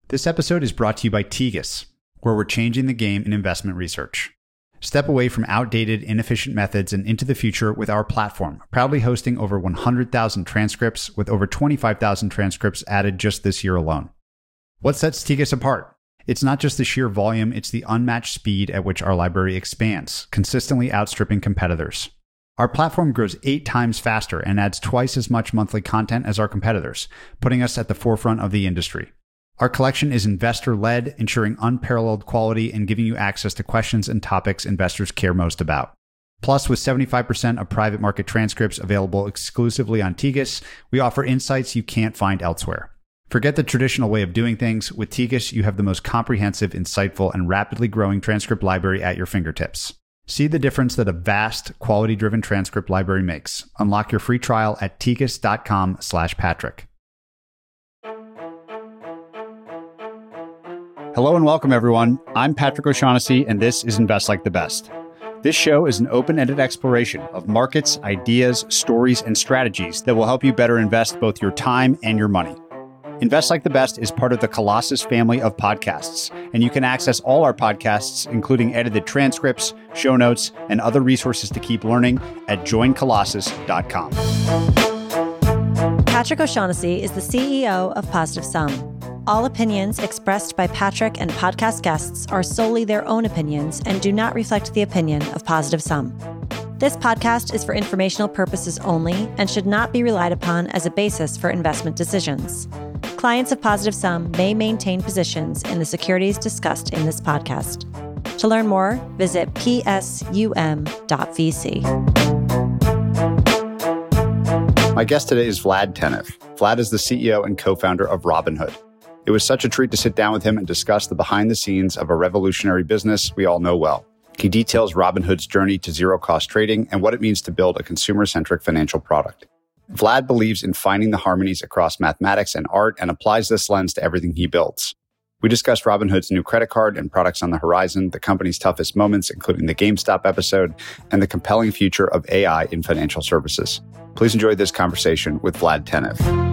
This episode is brought to you by Tegus, where we're changing the game in investment research. Step away from outdated, inefficient methods and into the future with our platform, proudly hosting over 100,000 transcripts with over 25,000 transcripts added just this year alone. What sets Tegus apart? It's not just the sheer volume, it's the unmatched speed at which our library expands, consistently outstripping competitors. Our platform grows 8 times faster and adds twice as much monthly content as our competitors, putting us at the forefront of the industry. Our collection is investor-led, ensuring unparalleled quality and giving you access to questions and topics investors care most about. Plus, with 75% of private market transcripts available exclusively on Tegus, we offer insights you can't find elsewhere. Forget the traditional way of doing things. With Tegus, you have the most comprehensive, insightful, and rapidly growing transcript library at your fingertips. See the difference that a vast, quality-driven transcript library makes. Unlock your free trial at tegus.com/Patrick. Hello and welcome, everyone. I'm Patrick O'Shaughnessy, and this is Invest Like the Best. This show is an open-ended exploration of markets, ideas, stories, and strategies that will help you better invest both your time and your money. Invest Like the Best is part of the Colossus family of podcasts, and you can access all our podcasts, including edited transcripts, show notes, and other resources to keep learning at joincolossus.com. Patrick O'Shaughnessy is the CEO of Positive Sum. All opinions expressed by Patrick and podcast guests are solely their own opinions and do not reflect the opinion of Positive Sum. This podcast is for informational purposes only and should not be relied upon as a basis for investment decisions. Clients of Positive Sum may maintain positions in the securities discussed in this podcast. To learn more, visit psum.vc. My guest today is Vlad Tenev. Vlad is the CEO and co-founder of Robinhood. It was such a treat to sit down with him and discuss the behind the scenes of a revolutionary business we all know well. He details Robinhood's journey to zero-cost trading and what it means to build a consumer-centric financial product. Vlad believes in finding the harmonies across mathematics and art and applies this lens to everything he builds. We discussed Robinhood's new credit card and products on the horizon, the company's toughest moments, including the GameStop episode, and the compelling future of AI in financial services. Please enjoy this conversation with Vlad Tenev.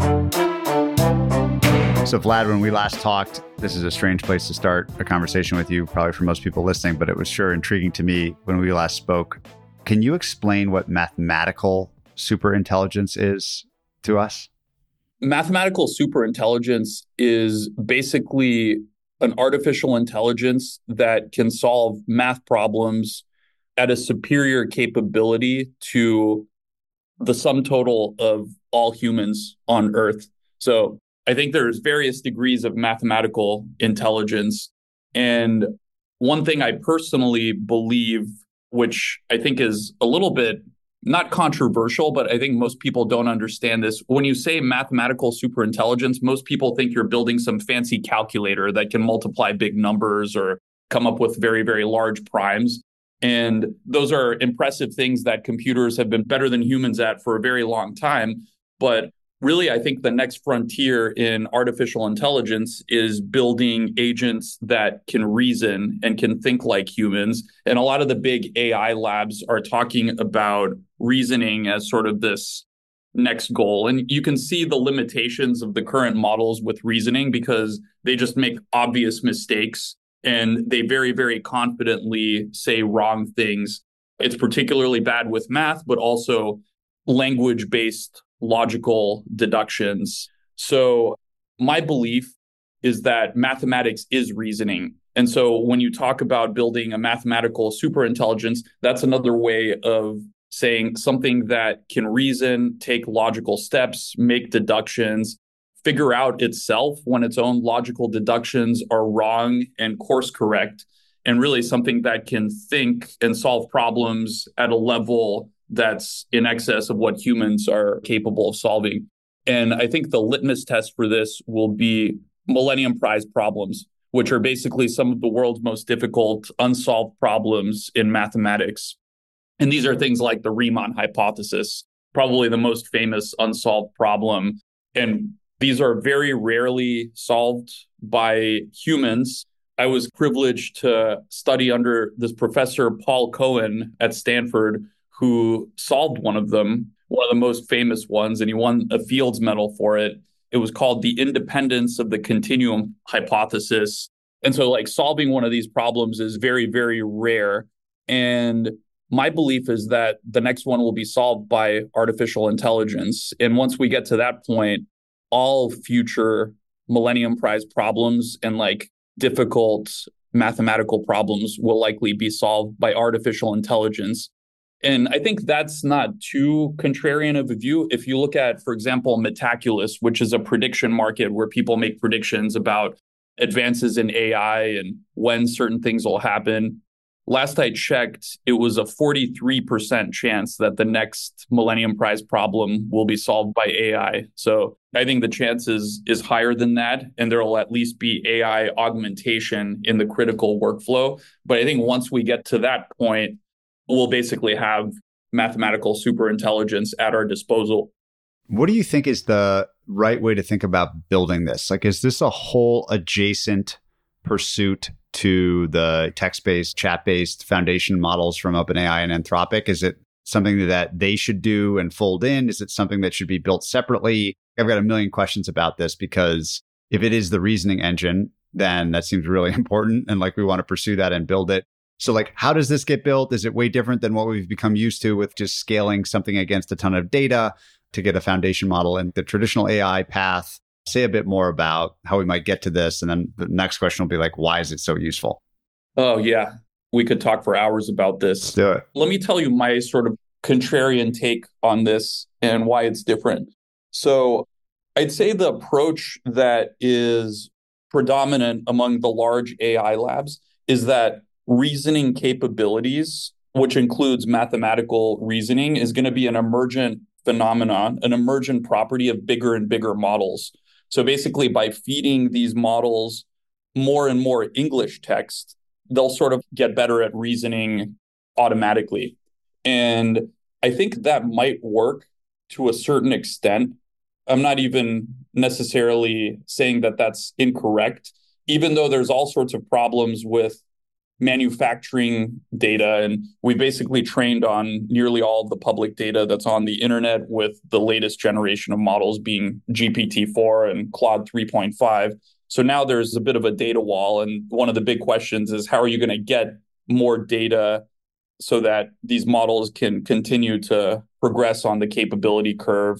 So Vlad, when we last talked, this is a strange place to start a conversation with you, probably for most people listening, but it was sure intriguing to me when we last spoke. Can you explain what mathematical superintelligence is to us? Mathematical superintelligence is basically an artificial intelligence that can solve math problems at a superior capability to the sum total of all humans on Earth. So I think there's various degrees of mathematical intelligence. And one thing I personally believe, which I think is a little bit not controversial, but I think most people don't understand this. When you say mathematical superintelligence, most people think you're building some fancy calculator that can multiply big numbers or come up with very, very large primes. And those are impressive things that computers have been better than humans at for a very long time. But really, I think the next frontier in artificial intelligence is building agents that can reason and can think like humans. And a lot of the big AI labs are talking about reasoning as sort of this next goal. And you can see the limitations of the current models with reasoning because they just make obvious mistakes and they very, very confidently say wrong things. It's particularly bad with math, but also language-based logical deductions. So my belief is that mathematics is reasoning. And so when you talk about building a mathematical superintelligence, that's another way of saying something that can reason, take logical steps, make deductions, figure out itself when its own logical deductions are wrong and course correct, and really something that can think and solve problems at a level that's in excess of what humans are capable of solving. And I think the litmus test for this will be Millennium Prize problems, which are basically some of the world's most difficult unsolved problems in mathematics. And these are things like the Riemann hypothesis, probably the most famous unsolved problem. And these are very rarely solved by humans. I was privileged to study under this professor, Paul Cohen at Stanford, who solved one of them, one of the most famous ones, and he won a Fields Medal for it. It was called the independence of the continuum hypothesis. And so like solving one of these problems is very, very rare. And my belief is that the next one will be solved by artificial intelligence. And once we get to that point, all future Millennium Prize problems and like difficult mathematical problems will likely be solved by artificial intelligence. And I think that's not too contrarian of a view. If you look at, for example, Metaculus, which is a prediction market where people make predictions about advances in AI and when certain things will happen. Last I checked, it was a 43% chance that the next Millennium Prize problem will be solved by AI. So I think the chance is higher than that, and there will at least be AI augmentation in the critical workflow. But I think once we get to that point, we'll basically have mathematical superintelligence at our disposal. What do you think is the right way to think about building this? Like, is this a whole adjacent pursuit to the text-based, chat-based foundation models from OpenAI and Anthropic? Is it something that they should do and fold in? Is it something that should be built separately? I've got a million questions about this because if it is the reasoning engine, then that seems really important. And like we want to pursue that and build it. So like, how does this get built? Is it way different than what we've become used to with just scaling something against a ton of data to get a foundation model in the traditional AI path? Say a bit more about how we might get to this. And then the next question will be like, why is it so useful? Oh, yeah. We could talk for hours about this. Let's do it. Let me tell you my sort of contrarian take on this and why it's different. So I'd say the approach that is predominant among the large AI labs is that reasoning capabilities, which includes mathematical reasoning, is going to be an emergent phenomenon, an emergent property of bigger and bigger models. So basically, by feeding these models more and more English text, they'll sort of get better at reasoning automatically. And I think that might work to a certain extent. I'm not even necessarily saying that that's incorrect, even though there's all sorts of problems with manufacturing data. And we basically trained on nearly all of the public data that's on the internet, with the latest generation of models being GPT-4 and Claude 3.5. So now there's a bit of a data wall. And one of the big questions is, how are you going to get more data so that these models can continue to progress on the capability curve?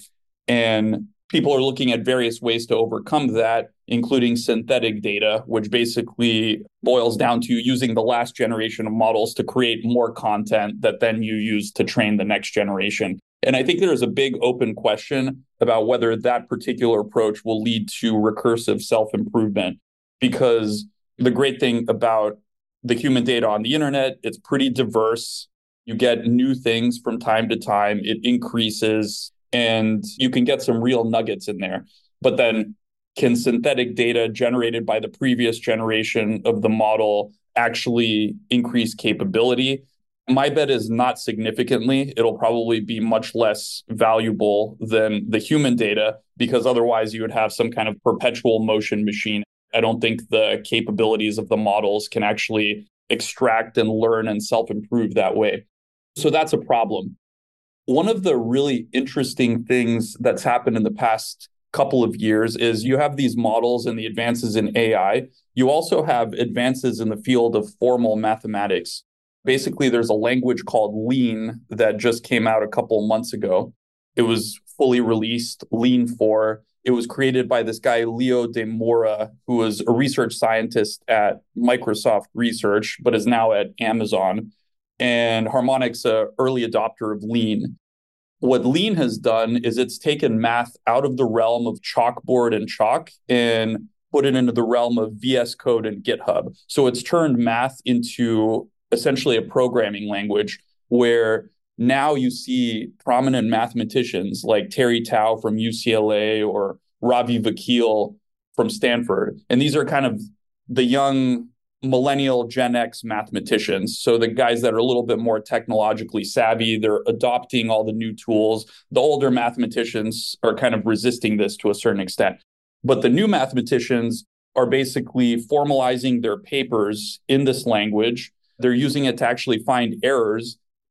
And people are looking at various ways to overcome that, including synthetic data, which basically boils down to using the last generation of models to create more content that then you use to train the next generation. And I think there is a big open question about whether that particular approach will lead to recursive self-improvement, because the great thing about the human data on the internet, it's pretty diverse. You get new things from time to time. It increases, and you can get some real nuggets in there. But then can synthetic data generated by the previous generation of the model actually increase capability? My bet is not significantly. It'll probably be much less valuable than the human data, because otherwise you would have some kind of perpetual motion machine. I don't think the capabilities of the models can actually extract and learn and self-improve that way. So that's a problem. One of the really interesting things that's happened in the past couple of years is you have these models and the advances in AI. You also have advances in the field of formal mathematics. Basically, there's a language called Lean that just came out a couple months ago. It was fully released, Lean 4. It was created by this guy, Leo De Moura, who was a research scientist at Microsoft Research, but is now at Amazon. And Harmonic's an early adopter of Lean. What Lean has done is it's taken math out of the realm of chalkboard and chalk and put it into the realm of VS Code and GitHub. So it's turned math into essentially a programming language, where now you see prominent mathematicians like Terry Tao from UCLA or Ravi Vakil from Stanford. And these are kind of the young millennial Gen X mathematicians. So the guys that are a little bit more technologically savvy, they're adopting all the new tools. The older mathematicians are kind of resisting this to a certain extent. But the new mathematicians are basically formalizing their papers in this language. They're using it to actually find errors.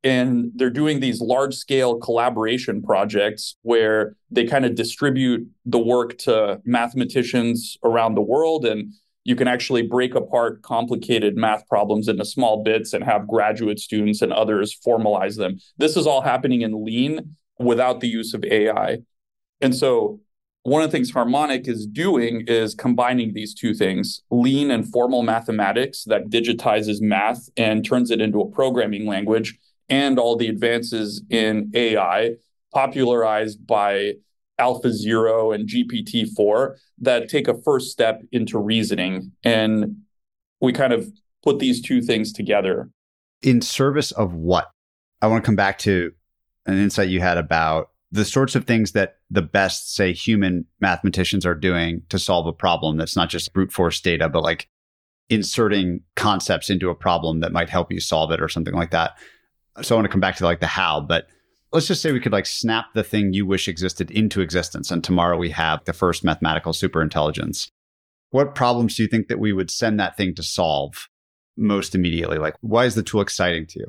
And they're doing these large scale collaboration projects where they kind of distribute the work to mathematicians around the world. And you can actually break apart complicated math problems into small bits and have graduate students and others formalize them. This is all happening in Lean without the use of AI. And so one of the things Harmonic is doing is combining these two things, Lean and formal mathematics that digitizes math and turns it into a programming language, and all the advances in AI popularized by AlphaZero and GPT-4 that take a first step into reasoning. And we kind of put these two things together. In service of what? I want to come back to an insight you had about the sorts of things that the best, say, human mathematicians are doing to solve a problem that's not just brute force data, but like inserting concepts into a problem that might help you solve it or something like that. So I want to come back to like the how, but let's just say we could like snap the thing you wish existed into existence, and tomorrow we have the first mathematical superintelligence. What problems do you think that we would send that thing to solve most immediately? Like, why is the tool exciting to you?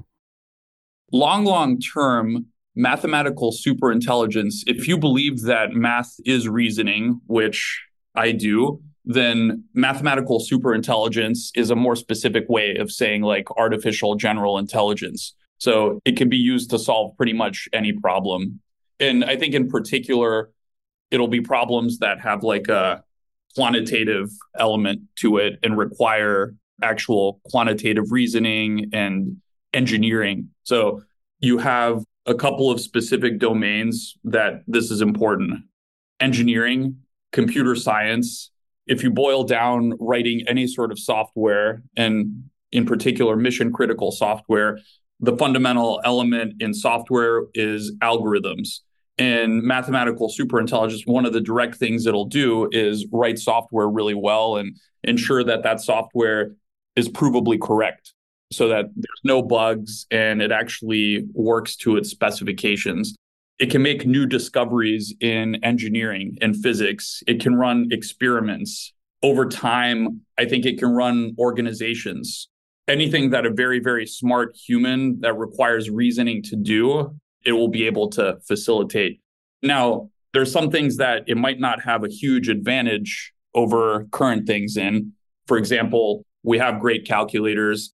Long term, mathematical superintelligence, if you believe that math is reasoning, which I do, then mathematical superintelligence is a more specific way of saying like artificial general intelligence. So it can be used to solve pretty much any problem. And I think in particular, it'll be problems that have like a quantitative element to it and require actual quantitative reasoning and engineering. So you have a couple of specific domains that this is important. Engineering, computer science. If you boil down writing any sort of software, and in particular mission critical software, the fundamental element in software is algorithms. And mathematical superintelligence, one of the direct things it'll do is write software really well and ensure that that software is provably correct so that there's no bugs and it actually works to its specifications. It can make new discoveries in engineering and physics. It can run experiments. Over time, I think it can run organizations. Anything that a very, very smart human that requires reasoning to do, it will be able to facilitate. Now, there's some things that it might not have a huge advantage over current things in. For example, we have great calculators.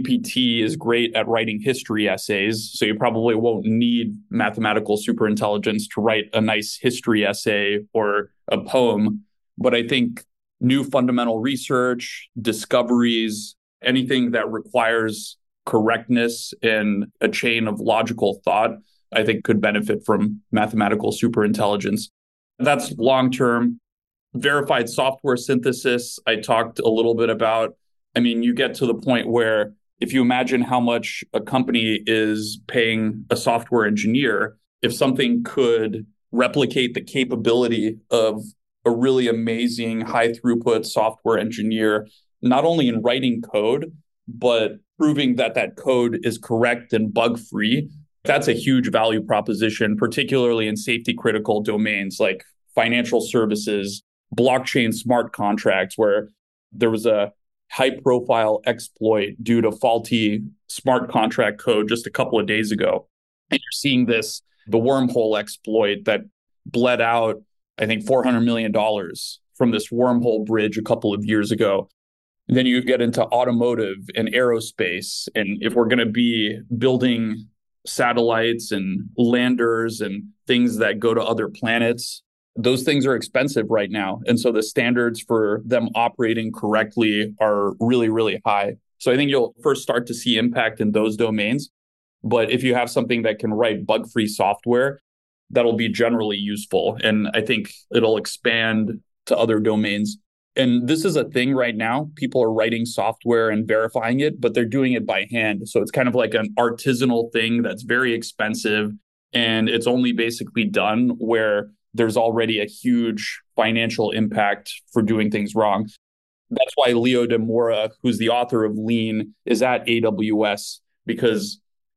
GPT is great at writing history essays, so you probably won't need mathematical superintelligence to write a nice history essay or a poem. But I think new fundamental research, discoveries, anything that requires correctness and a chain of logical thought, I think could benefit from mathematical superintelligence. That's long-term. Verified software synthesis, I talked a little bit about. I mean, you get to the point where if you imagine how much a company is paying a software engineer, if something could replicate the capability of a really amazing high throughput software engineer, not only in writing code, but proving that that code is correct and bug-free, that's a huge value proposition, particularly in safety critical domains like financial services, blockchain smart contracts, where there was a high-profile exploit due to faulty smart contract code just a couple of days ago. And you're seeing this, the wormhole exploit that bled out, I think, $400 million from this wormhole bridge a couple of years ago. And then you get into automotive and aerospace. And if we're going to be building satellites and landers and things that go to other planets, those things are expensive right now. And so the standards for them operating correctly are really, really high. So I think you'll first start to see impact in those domains. But if you have something that can write bug-free software, that'll be generally useful. And I think it'll expand to other domains. And this is a thing right now. People are writing software and verifying it, but they're doing it by hand. So it's kind of like an artisanal thing that's very expensive. And it's only basically done where there's already a huge financial impact for doing things wrong. That's why Leo de Moura, who's the author of Lean, is at AWS, because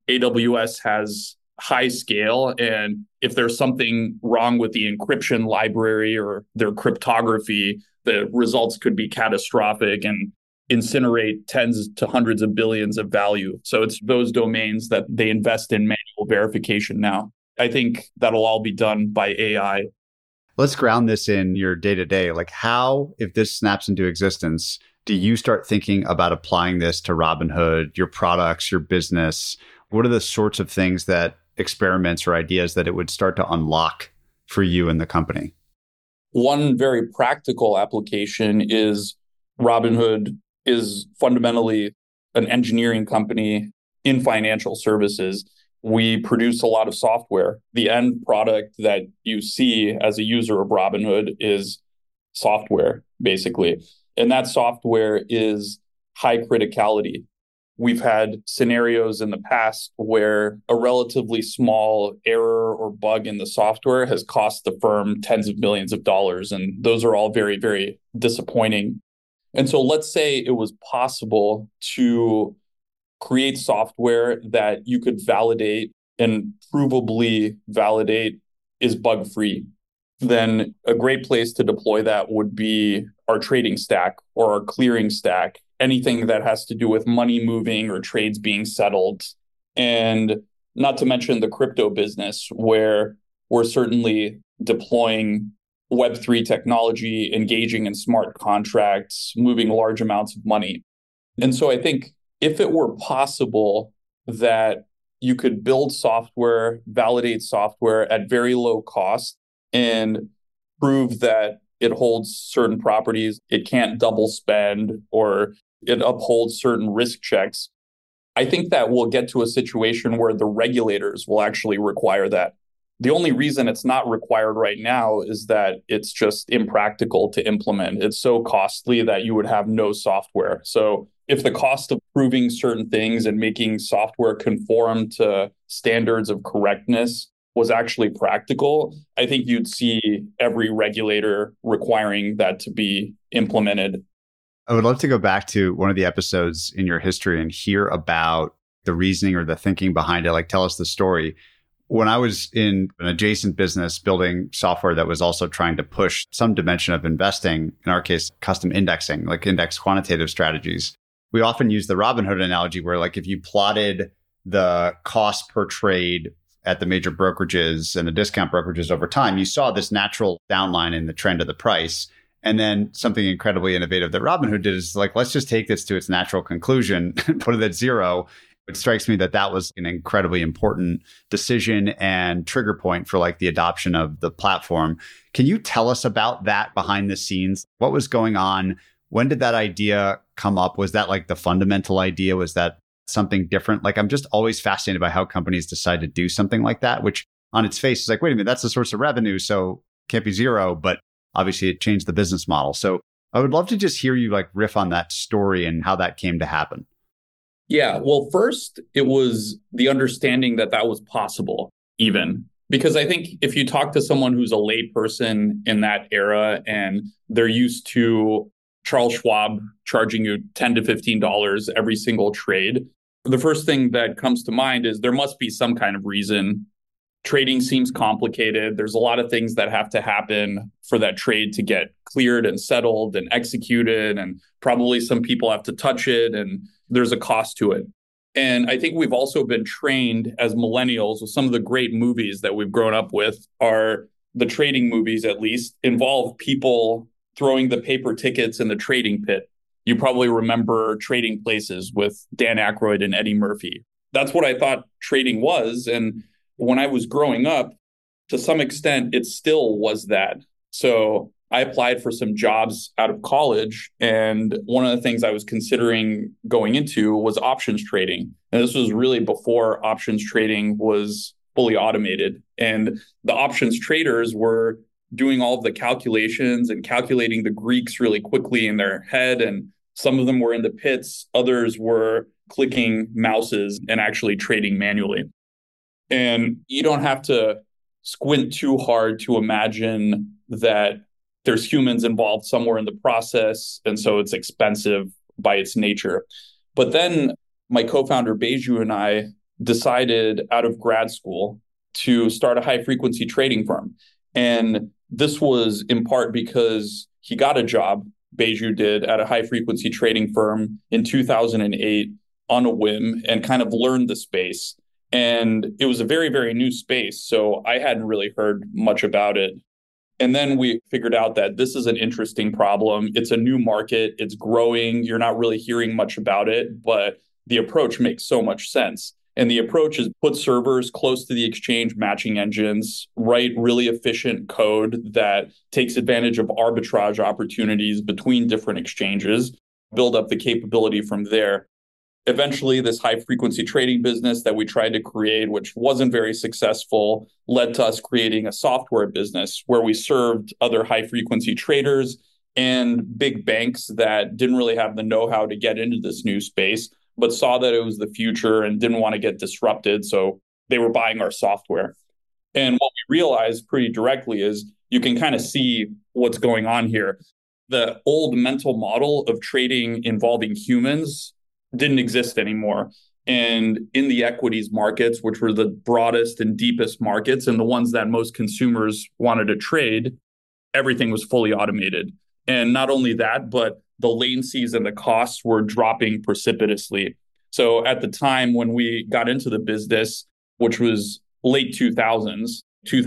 AWS has high scale. And if there's something wrong with the encryption library or their cryptography, the results could be catastrophic. And incinerate tens to hundreds of billions of value. So it's those domains that they invest in manual verification now. I think that'll all be done by AI. Let's ground this in your day-to-day. Like how, if this snaps into existence, do you start thinking about applying this to Robinhood, your products, your business? What are the sorts of things that experiments or ideas that it would start to unlock for you and the company? One very practical application is Robinhood is fundamentally an engineering company in financial services. We produce a lot of software. The end product that you see as a user of Robinhood is software, basically. And that software is high criticality. We've had scenarios in the past where a relatively small error or bug in the software has cost the firm tens of millions of dollars. And those are all very, very disappointing. And so let's say it was possible to create software that you could validate and provably validate is bug-free. Then a great place to deploy that would be our trading stack or our clearing stack, anything that has to do with money moving or trades being settled. And not to mention the crypto business, where we're certainly deploying Web3 technology, engaging in smart contracts, moving large amounts of money. And so I think if it were possible that you could build software, validate software at very low cost and prove that it holds certain properties, it can't double spend, or it upholds certain risk checks, I think that we'll get to a situation where the regulators will actually require that. The only reason it's not required right now is that it's just impractical to implement. It's so costly that you would have no software. So if the cost of proving certain things and making software conform to standards of correctness was actually practical, I think you'd see every regulator requiring that to be implemented. I would love to go back to one of the episodes in your history and hear about the reasoning or the thinking behind it. Like, tell us the story. When I was in an adjacent business building software that was also trying to push some dimension of investing, in our case, custom indexing, like index quantitative strategies, we often use the Robinhood analogy where, like, if you plotted the cost per trade at the major brokerages and the discount brokerages over time, you saw this natural downline in the trend of the price. And then something incredibly innovative that Robinhood did is like, let's just take this to its natural conclusion and put it at zero. It strikes me that that was an incredibly important decision and trigger point for like the adoption of the platform. Can you tell us about that behind the scenes? What was going on? When did that idea come up? Was that like the fundamental idea? Was that something different? Like, I'm just always fascinated by how companies decide to do something like that, which on its face is like, wait a minute, that's the source of revenue, so it can't be zero, but obviously it changed the business model. So I would love to just hear you like riff on that story and how that came to happen. Yeah, well, first, it was the understanding that that was possible, even. Because I think if you talk to someone who's a layperson in that era and they're used to Charles Schwab charging you $10 to $15 every single trade, the first thing that comes to mind is there must be some kind of reason. Trading seems complicated. There's a lot of things that have to happen for that trade to get cleared and settled and executed. And probably some people have to touch it and there's a cost to it. And I think we've also been trained as millennials with some of the great movies that we've grown up with are the trading movies, at least, involve people throwing the paper tickets in the trading pit. You probably remember Trading Places with Dan Aykroyd and Eddie Murphy. That's what I thought trading was. And when I was growing up, to some extent, it still was that. So I applied for some jobs out of college. And one of the things I was considering going into was options trading. And this was really before options trading was fully automated. And the options traders were doing all of the calculations and calculating the Greeks really quickly in their head. And some of them were in the pits. Others were clicking mouses and actually trading manually. And you don't have to squint too hard to imagine that there's humans involved somewhere in the process. And so it's expensive by its nature. But then my co-founder, Beju, and I decided out of grad school to start a high frequency trading firm. And this was in part because he got a job Beju did at a high frequency trading firm in 2008 on a whim and kind of learned the space. And it was a very, very new space. So I hadn't really heard much about it. And then we figured out that this is an interesting problem. It's a new market. It's growing. You're not really hearing much about it, but the approach makes so much sense. And the approach is put servers close to the exchange matching engines, write really efficient code that takes advantage of arbitrage opportunities between different exchanges, build up the capability from there. Eventually, this high frequency trading business that we tried to create, which wasn't very successful, led to us creating a software business where we served other high frequency traders and big banks that didn't really have the know-how to get into this new space, but saw that it was the future and didn't want to get disrupted. So they were buying our software. And what we realized pretty directly is you can kind of see what's going on here. The old mental model of trading involving humans didn't exist anymore. And in the equities markets, which were the broadest and deepest markets and the ones that most consumers wanted to trade, everything was fully automated. And not only that, but the latencies and the costs were dropping precipitously. So at the time when we got into the business, which was late 2000s,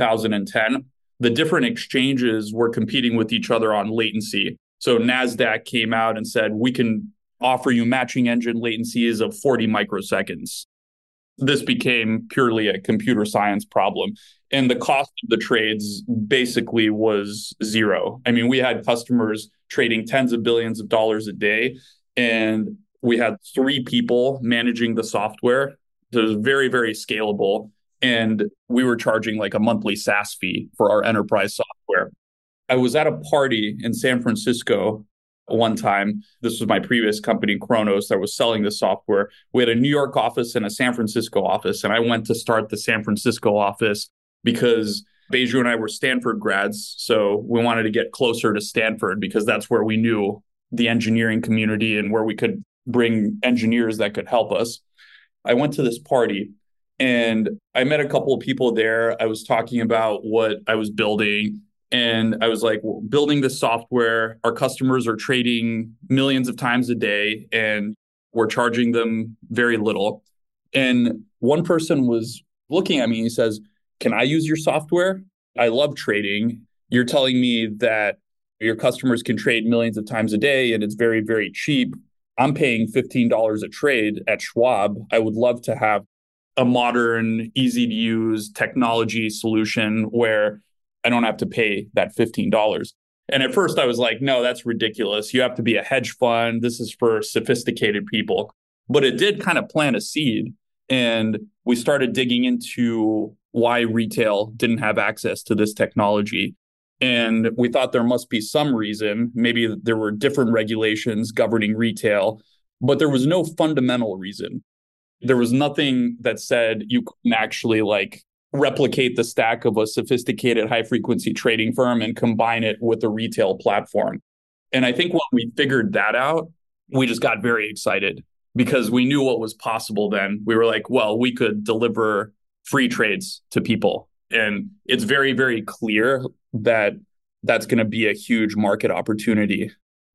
2010, the different exchanges were competing with each other on latency. So NASDAQ came out and said, we can offer you matching engine latencies of 40 microseconds. This became purely a computer science problem. And the cost of the trades basically was zero. I mean, we had customers trading tens of billions of dollars a day, and we had 3 people managing the software. So it was very, very scalable. And we were charging like a monthly SaaS fee for our enterprise software. I was at a party in San Francisco one time. This was my previous company, Kronos, that was selling the software. We had a New York office and a San Francisco office. And I went to start the San Francisco office because Beju and I were Stanford grads. So we wanted to get closer to Stanford because that's where we knew the engineering community and where we could bring engineers that could help us. I went to this party and I met a couple of people there. I was talking about what I was building. And I was like, we're building this software. Our customers are trading millions of times a day, and we're charging them very little. And one person was looking at me and he says, can I use your software? I love trading. You're telling me that your customers can trade millions of times a day and it's very, very cheap. I'm paying $15 a trade at Schwab. I would love to have a modern, easy to use technology solution where I don't have to pay that $15. And at first I was like, no, that's ridiculous. You have to be a hedge fund. This is for sophisticated people. But it did kind of plant a seed. And we started digging into why retail didn't have access to this technology. And we thought there must be some reason. Maybe there were different regulations governing retail, but there was no fundamental reason. There was nothing that said you couldn't actually replicate the stack of a sophisticated high frequency trading firm and combine it with a retail platform. And I think when we figured that out, we just got very excited because we knew what was possible then. We were like, well, we could deliver free trades to people. And it's very, very clear that that's going to be a huge market opportunity.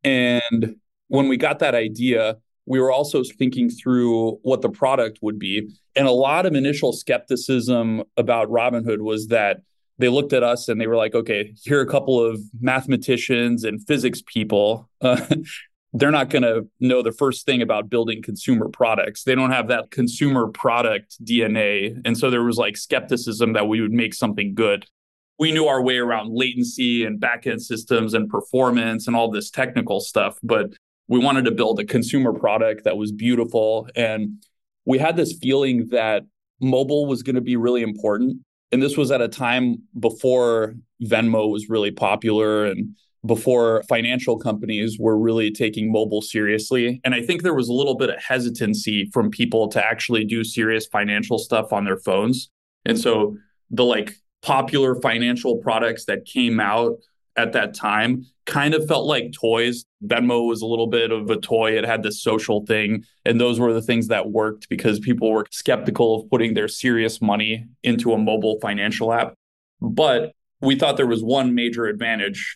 And when we got that idea, we were also thinking through what the product would be. And a lot of initial skepticism about Robinhood was that they looked at us and they were like, okay, here are a couple of mathematicians and physics people. They're not going to know the first thing about building consumer products. They don't have that consumer product DNA. And so there was skepticism that we would make something good. We knew our way around latency and backend systems and performance and all this technical stuff, but we wanted to build a consumer product that was beautiful. And we had this feeling that mobile was going to be really important. And this was at a time before Venmo was really popular and before financial companies were really taking mobile seriously. And I think there was a little bit of hesitancy from people to actually do serious financial stuff on their phones. And so the popular financial products that came out at that time kind of felt like toys. Venmo was a little bit of a toy. It had this social thing. And those were the things that worked because people were skeptical of putting their serious money into a mobile financial app. But we thought there was one major advantage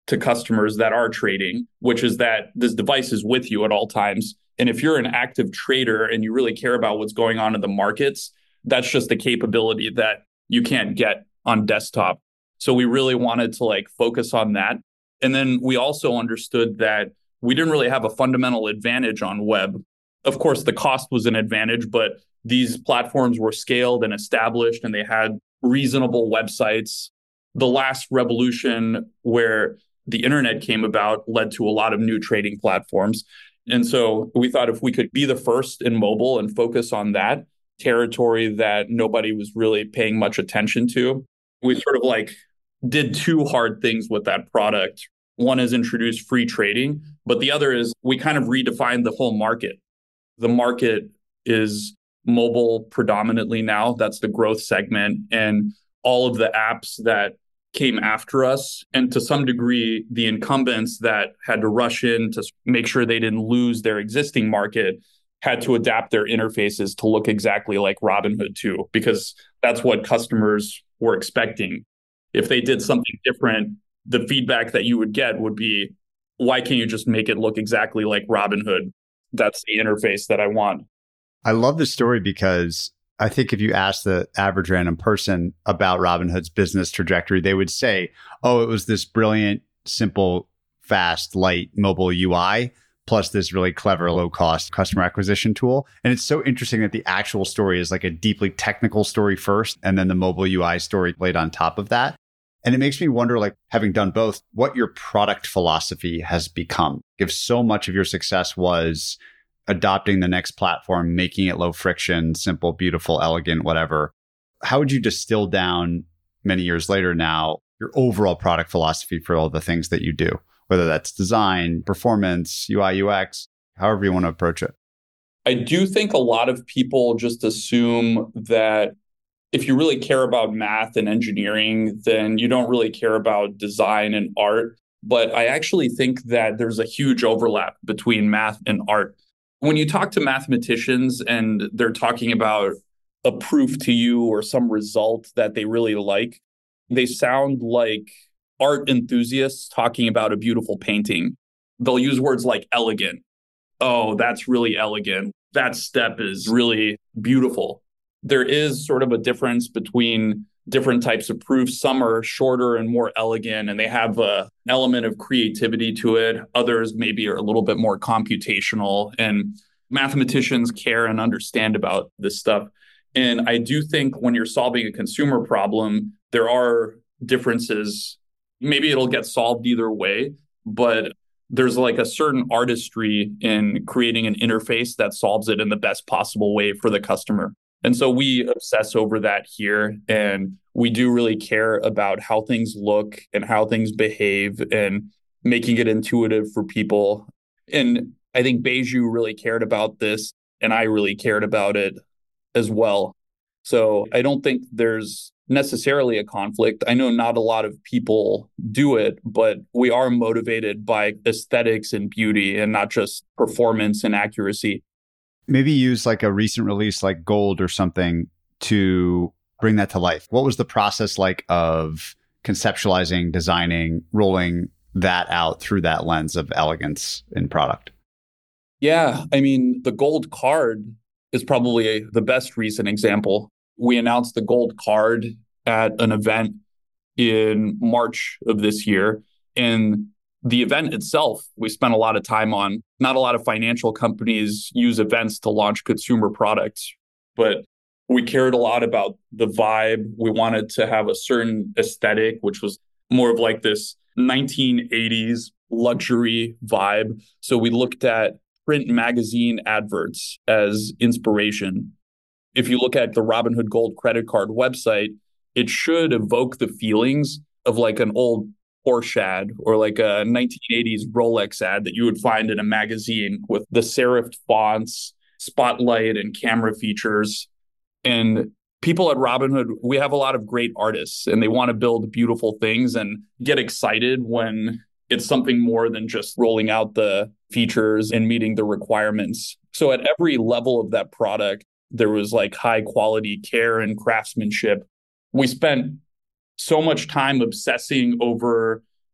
to customers that are trading, which is that this device is with you at all times. And if you're an active trader and you really care about what's going on in the markets, that's just a capability that you can't get on desktop. So we really wanted to focus on that. And then we also understood that we didn't really have a fundamental advantage on web. Of course, the cost was an advantage, but these platforms were scaled and established and they had reasonable websites. The last revolution where the internet came about led to a lot of new trading platforms. And so we thought if we could be the first in mobile and focus on that territory that nobody was really paying much attention to, we sort of did two hard things with that product. One is introduce free trading, but the other is we kind of redefined the whole market. The market is mobile predominantly now. That's the growth segment. And all of the apps that came after us, and to some degree, the incumbents that had to rush in to make sure they didn't lose their existing market, had to adapt their interfaces to look exactly like Robinhood too, because that's what customers were expecting. If they did something different, the feedback that you would get would be, why can't you just make it look exactly like Robinhood? That's the interface that I want. I love this story because I think if you ask the average random person about Robinhood's business trajectory, they would say, oh, it was this brilliant, simple, fast, light mobile UI, plus this really clever, low-cost customer acquisition tool. And it's so interesting that the actual story is a deeply technical story first, and then the mobile UI story laid on top of that. And it makes me wonder, having done both, what your product philosophy has become. If so much of your success was adopting the next platform, making it low friction, simple, beautiful, elegant, whatever, how would you distill down many years later now your overall product philosophy for all the things that you do, whether that's design, performance, UI, UX, however you want to approach it? I do think a lot of people just assume that if you really care about math and engineering, then you don't really care about design and art. But I actually think that there's a huge overlap between math and art. When you talk to mathematicians and they're talking about a proof to you or some result that they really like, they sound like art enthusiasts talking about a beautiful painting. They'll use words like elegant. Oh, that's really elegant. That step is really beautiful. There is sort of a difference between different types of proofs. Some are shorter and more elegant, and they have an element of creativity to it. Others maybe are a little bit more computational, and mathematicians care and understand about this stuff. And I do think when you're solving a consumer problem, there are differences. Maybe it'll get solved either way, but there's a certain artistry in creating an interface that solves it in the best possible way for the customer. And so we obsess over that here, and we do really care about how things look and how things behave and making it intuitive for people. And I think Beiju really cared about this, and I really cared about it as well. So I don't think there's necessarily a conflict. I know not a lot of people do it, but we are motivated by aesthetics and beauty and not just performance and accuracy. Maybe use a recent release like Gold or something to bring that to life. What was the process of conceptualizing, designing, rolling that out through that lens of elegance in product? Yeah, I mean, the Gold card is probably the best recent example. We announced the Gold card at an event in March of this year. And the event itself, we spent a lot of time on. Not a lot of financial companies use events to launch consumer products, but we cared a lot about the vibe. We wanted to have a certain aesthetic, which was more of this 1980s luxury vibe. So we looked at print magazine adverts as inspiration. If you look at the Robinhood Gold credit card website, it should evoke the feelings of an old Porsche ad or a 1980s Rolex ad that you would find in a magazine with the serifed fonts, spotlight, and camera features. And people at Robinhood, we have a lot of great artists, and they want to build beautiful things and get excited when it's something more than just rolling out the features and meeting the requirements. So at every level of that product, there was high quality care and craftsmanship. We spent so much time obsessing over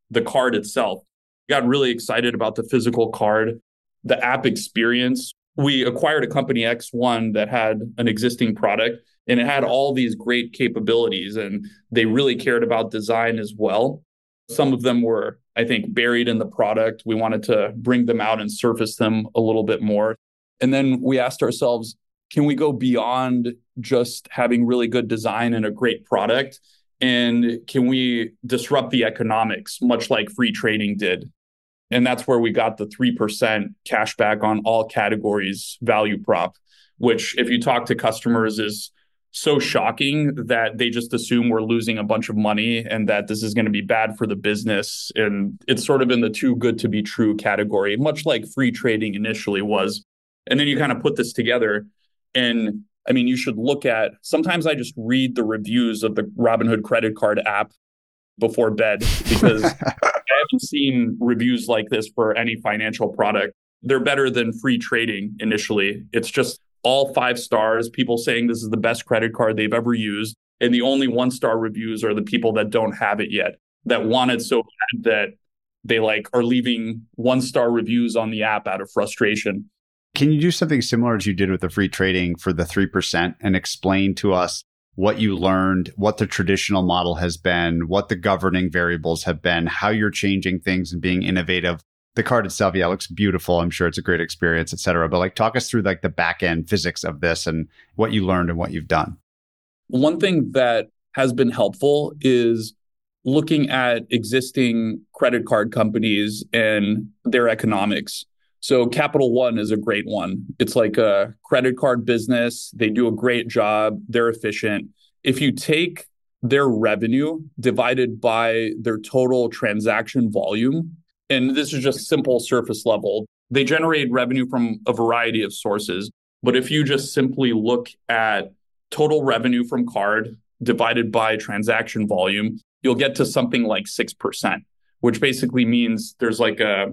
the card itself. Got really excited about the physical card, the app experience. We acquired a company X1 that had an existing product and it had all these great capabilities and they really cared about design as well. Some of them were, I think, buried in the product. We wanted to bring them out and surface them a little bit more. And then we asked ourselves, can we go beyond just having really good design and a great product? And can we disrupt the economics, much like free trading did? And that's where we got the 3% cash back on all categories value prop, which if you talk to customers is so shocking that they just assume we're losing a bunch of money and that this is going to be bad for the business. And it's sort of in the too good to be true category, much like free trading initially was. And then you kind of put this together. And I mean, you should look at, sometimes I just read the reviews of the Robinhood credit card app before bed because I haven't seen reviews like this for any financial product. They're better than free trading initially. It's just all 5 stars, people saying this is the best credit card they've ever used. And the only 1-star reviews are the people that don't have it yet, that want it so bad that they are leaving 1-star reviews on the app out of frustration. Can you do something similar as you did with the free trading for the 3% and explain to us what you learned, what the traditional model has been, what the governing variables have been, how you're changing things and being innovative? The card itself, yeah, looks beautiful. I'm sure it's a great experience, et cetera. But talk us through the back end physics of this and what you learned and what you've done. One thing that has been helpful is looking at existing credit card companies and their economics. So Capital One is a great one. It's like a credit card business. They do a great job. They're efficient. If you take their revenue divided by their total transaction volume, and this is just simple surface level, they generate revenue from a variety of sources. But if you just simply look at total revenue from card divided by transaction volume, you'll get to something like 6%, which basically means there's a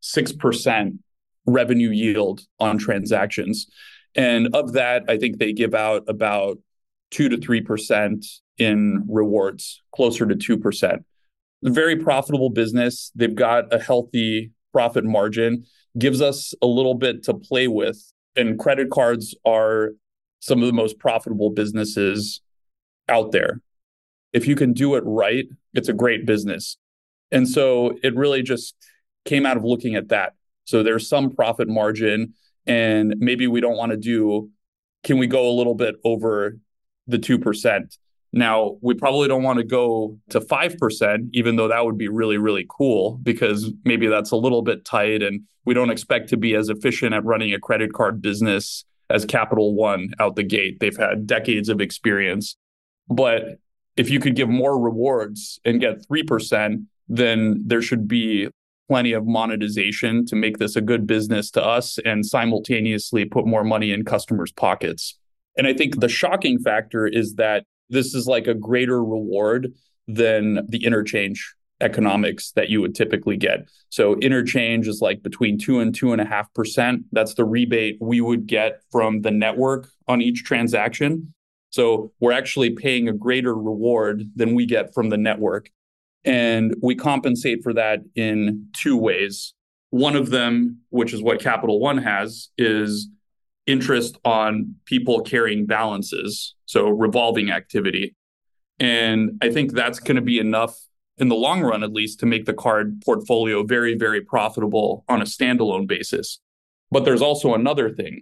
6% revenue yield on transactions. And of that, I think they give out about 2 to 3% in rewards, closer to 2%. Very profitable business. They've got a healthy profit margin, gives us a little bit to play with. And credit cards are some of the most profitable businesses out there. If you can do it right, it's a great business. And so it really just came out of looking at that. So there's some profit margin, and maybe we don't want to do, can we go a little bit over the 2%? Now, we probably don't want to go to 5%, even though that would be really, really cool, because maybe that's a little bit tight and we don't expect to be as efficient at running a credit card business as Capital One out the gate. They've had decades of experience. But if you could give more rewards and get 3%, then there should be plenty of monetization to make this a good business to us and simultaneously put more money in customers' pockets. And I think the shocking factor is that this is a greater reward than the interchange economics that you would typically get. So interchange is between 2 and 2.5%. That's the rebate we would get from the network on each transaction. So we're actually paying a greater reward than we get from the network. And we compensate for that in 2 ways. One of them, which is what Capital One has, is interest on people carrying balances, so revolving activity. And I think that's going to be enough in the long run, at least, to make the card portfolio very, very profitable on a standalone basis. But there's also another thing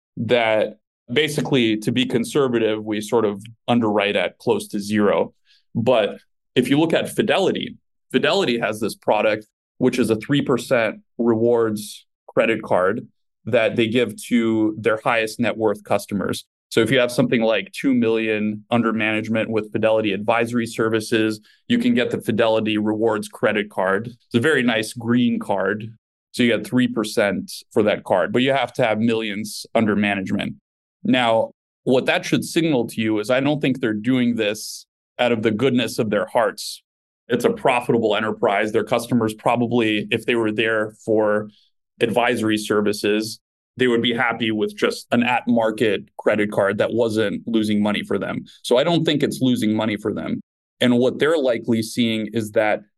that basically, to be conservative, we sort of underwrite at close to 0. But if you look at Fidelity, Fidelity has this product, which is a 3% rewards credit card that they give to their highest net worth customers. So if you have something like 2 million under management with Fidelity Advisory Services, you can get the Fidelity Rewards credit card. It's a very nice green card. So you get 3% for that card, but you have to have millions under management. Now, what that should signal to you is I don't think they're doing this out of the goodness of their hearts. It's a profitable enterprise. Their customers probably, if they were there for advisory services, they would be happy with just an at-market credit card that wasn't losing money for them. So I don't think it's losing money for them. And what they're likely seeing is that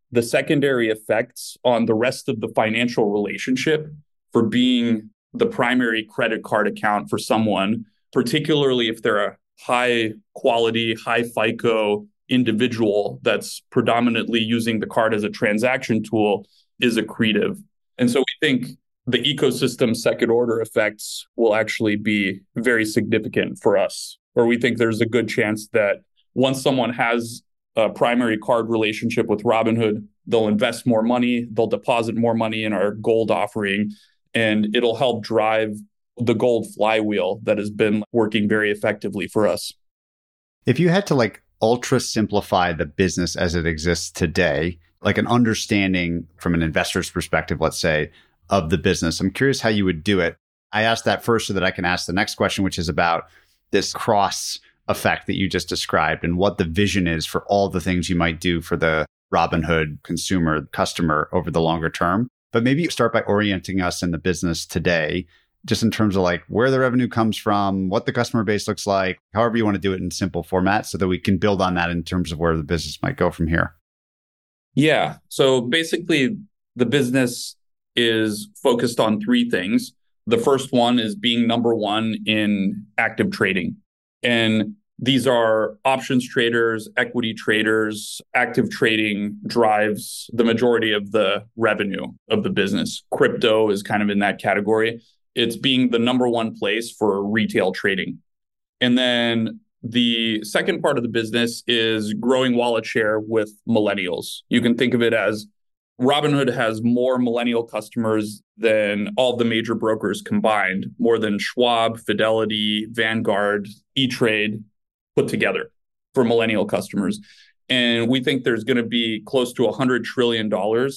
the secondary effects on the rest of the financial relationship for being the primary credit card account for someone, particularly if they're a high quality, high FICO individual that's predominantly using the card as a transaction tool, is accretive. And so we think the ecosystem second order effects will actually be very significant for us, or we think there's a good chance that once someone has a primary card relationship with Robinhood, they'll invest more money, they'll deposit more money in our gold offering, and it'll help drive the gold flywheel that has been working very effectively for us. If you had to ultra simplify the business as it exists today, like an understanding from an investor's perspective, let's say, of the business, I'm curious how you would do it. I asked that first so that I can ask the next question, which is about this cross effect that you just described and what the vision is for all the things you might do for the Robinhood consumer customer over the longer term. But maybe you start by orienting us in the business today, just in terms of where the revenue comes from, what the customer base looks like, however you want to do it in simple format so that we can build on that in terms of where the business might go from here. Yeah. So basically, the business is focused on three things. The first one is being number one in active trading. And these are options traders, equity traders. Active trading drives the majority of the revenue of the business. Crypto is kind of in that category. It's being the number one place for retail trading. And then the second part of the business is growing wallet share with millennials. You can think of it as Robinhood has more millennial customers than all the major brokers combined, more than Schwab, Fidelity, Vanguard, E-Trade put together for millennial customers. And we think there's going to be close to $100 trillion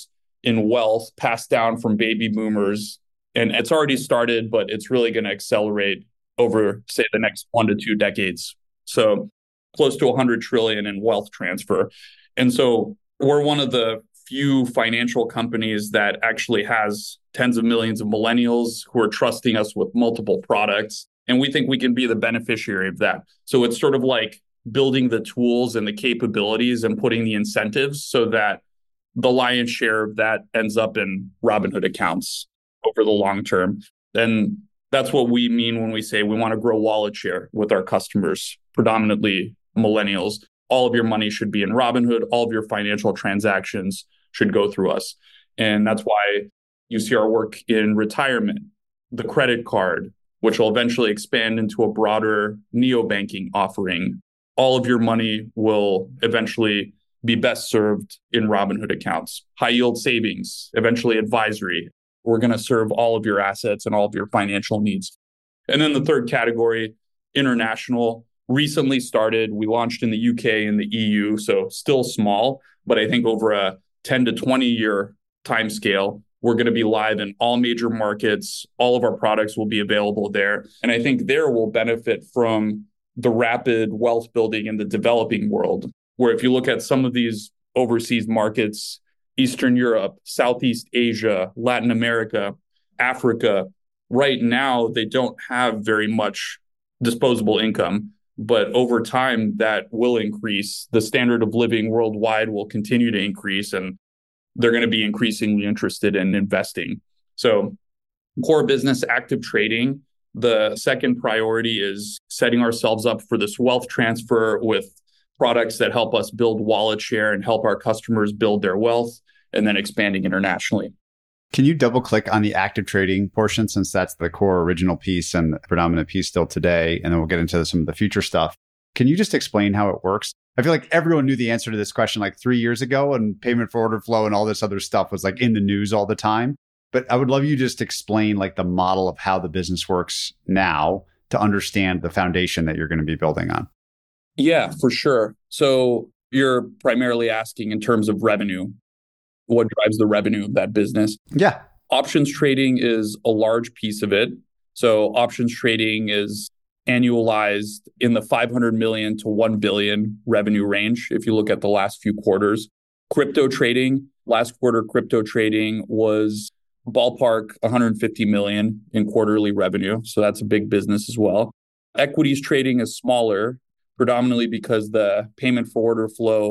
in wealth passed down from baby boomers. And it's already started, but it's really going to accelerate over, say, the next 1 to 2 decades. So close to 100 trillion in wealth transfer. And so we're one of the few financial companies that actually has tens of millions of millennials who are trusting us with multiple products. And we think we can be the beneficiary of that. So it's sort of like building the tools and the capabilities and putting the incentives so that the lion's share of that ends up in Robinhood accounts over the long term. And that's what we mean when we say we want to grow wallet share with our customers, predominantly millennials. All of your money should be in Robinhood. All of your financial transactions should go through us. And that's why you see our work in retirement, the credit card, which will eventually expand into a broader neobanking offering. All of your money will eventually be best served in Robinhood accounts. High yield savings, eventually advisory. We're going to serve all of your assets and all of your financial needs. And then the third category, international, recently started. We launched in the UK and the EU, so still small, but I think over a 10 to 20 year timescale, we're going to be live in all major markets. All of our products will be available there. And I think there will benefit from the rapid wealth building in the developing world, where if you look at some of these overseas markets, Eastern Europe, Southeast Asia, Latin America, Africa, right now, they don't have very much disposable income. But over time, that will increase. The standard of living worldwide will continue to increase, and they're going to be increasingly interested in investing. So core business, active trading. The second priority is setting ourselves up for this wealth transfer with products that help us build wallet share and help our customers build their wealth, and then expanding internationally. Can you double click on the active trading portion, since that's the core original piece and the predominant piece still today? And then we'll get into some of the future stuff. Can you just explain how it works? I feel like everyone knew the answer to this question 3 years ago, and payment for order flow and all this other stuff was in the news all the time. But I would love you to just explain the model of how the business works now to understand the foundation that you're going to be building on. Yeah, for sure. So you're primarily asking in terms of revenue. What drives the revenue of that business? Yeah. Options trading is a large piece of it. So options trading is annualized in the 500 million to 1 billion revenue range if you look at the last few quarters. Crypto trading, last quarter crypto trading was ballpark 150 million in quarterly revenue. So that's a big business as well. Equities trading is smaller, predominantly because the payment for order flow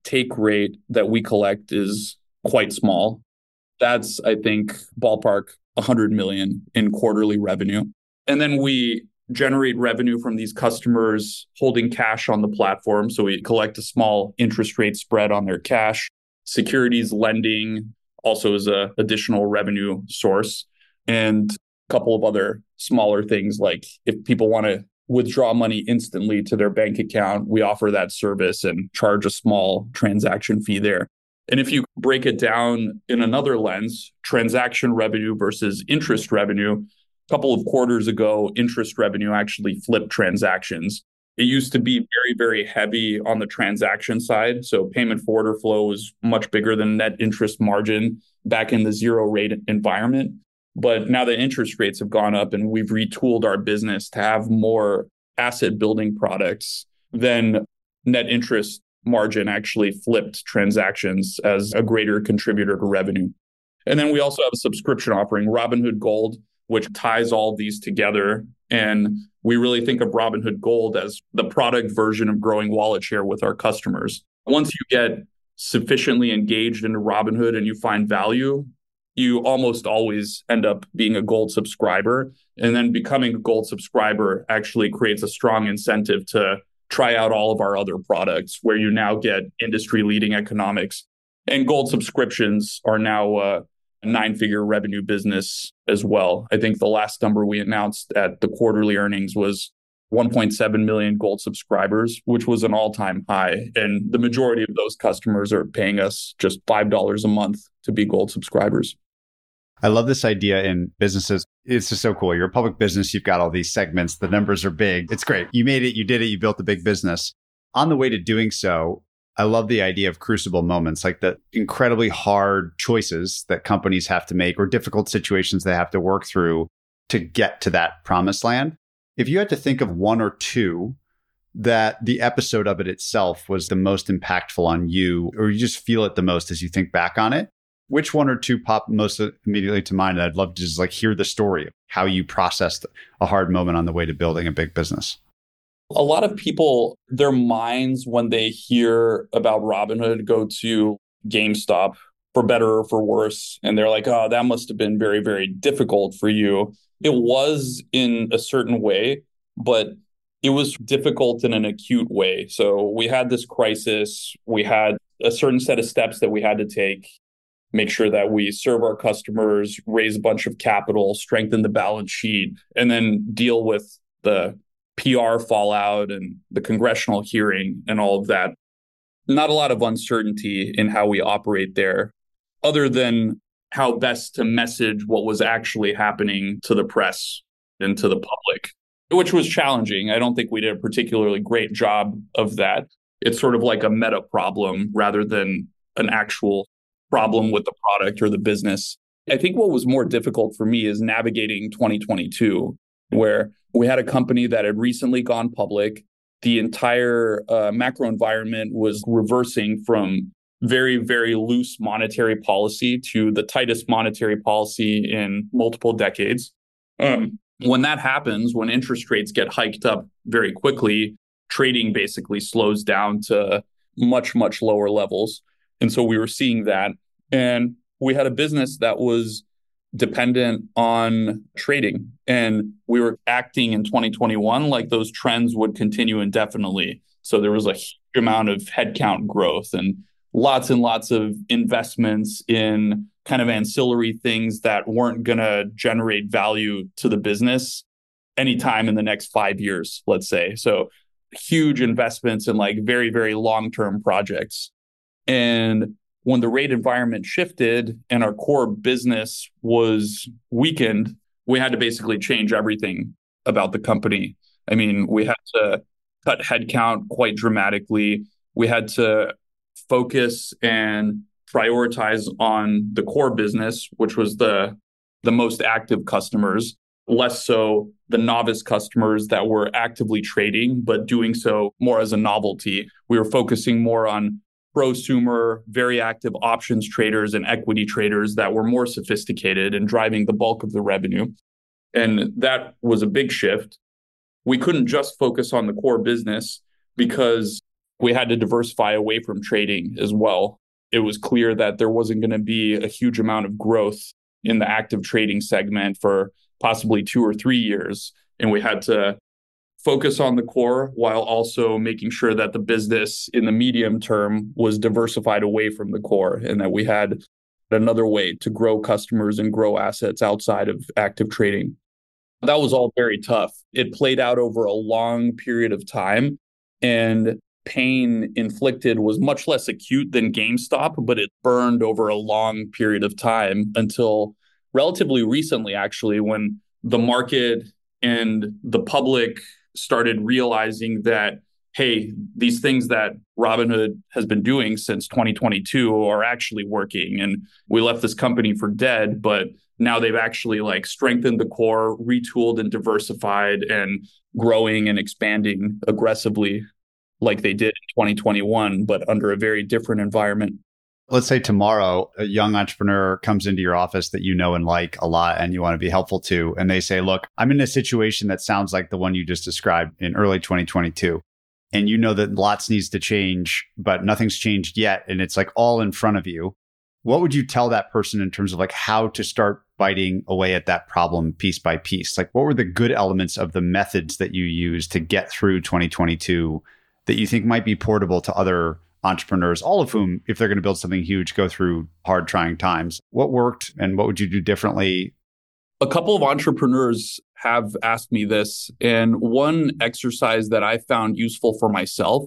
take rate that we collect is quite small. That's, I think, ballpark 100 million in quarterly revenue. And then we generate revenue from these customers holding cash on the platform. So we collect a small interest rate spread on their cash. Securities lending also is an additional revenue source. And a couple of other smaller things, like if people want to withdraw money instantly to their bank account, we offer that service and charge a small transaction fee there. And if you break it down in another lens, transaction revenue versus interest revenue, a couple of quarters ago, interest revenue actually flipped transactions. It used to be very, very heavy on the transaction side. So payment for order flow was much bigger than net interest margin back in the zero rate environment. But now the interest rates have gone up and we've retooled our business to have more asset building products, then net interest margin actually flipped transactions as a greater contributor to revenue. And then we also have a subscription offering, Robinhood Gold, which ties all these together. And we really think of Robinhood Gold as the product version of growing wallet share with our customers. Once you get sufficiently engaged into Robinhood and you find value, you almost always end up being a gold subscriber. And then becoming a gold subscriber actually creates a strong incentive to try out all of our other products, where you now get industry-leading economics. And gold subscriptions are now a 9-figure revenue business as well. I think the last number we announced at the quarterly earnings was 1.7 million gold subscribers, which was an all-time high. And the majority of those customers are paying us just $5 a month to be gold subscribers. I love this idea in businesses. It's just so cool. You're a public business. You've got all these segments. The numbers are big. It's great. You made it. You did it. You built a big business. On the way to doing so, I love the idea of crucible moments, like the incredibly hard choices that companies have to make or difficult situations they have to work through to get to that promised land. If you had to think of one or two that the episode of it itself was the most impactful on you, or you just feel it the most as you think back on it, which one or two pop most immediately to mind? I'd love to just hear the story of how you processed a hard moment on the way to building a big business. A lot of people, their minds when they hear about Robinhood go to GameStop, for better or for worse. And they're like, oh, that must have been very, very difficult for you. It was in a certain way, but it was difficult in an acute way. So we had this crisis. We had a certain set of steps that we had to take. Make sure that we serve our customers, raise a bunch of capital, strengthen the balance sheet, and then deal with the PR fallout and the congressional hearing and all of that. Not a lot of uncertainty in how we operate there, other than how best to message what was actually happening to the press and to the public, which was challenging. I don't think we did a particularly great job of that. It's sort of like a meta problem rather than an actual problem with the product or the business. I think what was more difficult for me is navigating 2022, where we had a company that had recently gone public. The entire macro environment was reversing from very, very loose monetary policy to the tightest monetary policy in multiple decades. When that happens, when interest rates get hiked up very quickly, trading basically slows down to much, much lower levels. And so we were seeing that. And we had a business that was dependent on trading. And we were acting in 2021 like those trends would continue indefinitely. So there was a huge amount of headcount growth and lots of investments in kind of ancillary things that weren't going to generate value to the business anytime in the next 5 years, let's say. So huge investments in very, very long-term projects. And when the rate environment shifted and our core business was weakened, we had to basically change everything about the company. I mean, we had to cut headcount quite dramatically. We had to focus and prioritize on the core business, which was the most active customers, less so the novice customers that were actively trading, but doing so more as a novelty. We were focusing more on prosumer, very active options traders and equity traders that were more sophisticated and driving the bulk of the revenue. And that was a big shift. We couldn't just focus on the core business because we had to diversify away from trading as well. It was clear that there wasn't going to be a huge amount of growth in the active trading segment for possibly 2 or 3 years. And we had to focus on the core while also making sure that the business in the medium term was diversified away from the core and that we had another way to grow customers and grow assets outside of active trading. That was all very tough. It played out over a long period of time, and pain inflicted was much less acute than GameStop, but it burned over a long period of time until relatively recently, actually, when the market and the public started realizing that, hey, these things that Robinhood has been doing since 2022 are actually working. And we left this company for dead, but now they've actually strengthened the core, retooled and diversified and growing and expanding aggressively like they did in 2021, but under a very different environment. Let's say tomorrow, a young entrepreneur comes into your office that you know and like a lot and you want to be helpful to. And they say, look, I'm in a situation that sounds like the one you just described in early 2022. And you know that lots needs to change, but nothing's changed yet. And it's all in front of you. What would you tell that person in terms of how to start biting away at that problem piece by piece? What were the good elements of the methods that you used to get through 2022 that you think might be portable to other entrepreneurs, all of whom, if they're going to build something huge, go through hard, trying times? What worked and what would you do differently? A couple of entrepreneurs have asked me this, and one exercise that I found useful for myself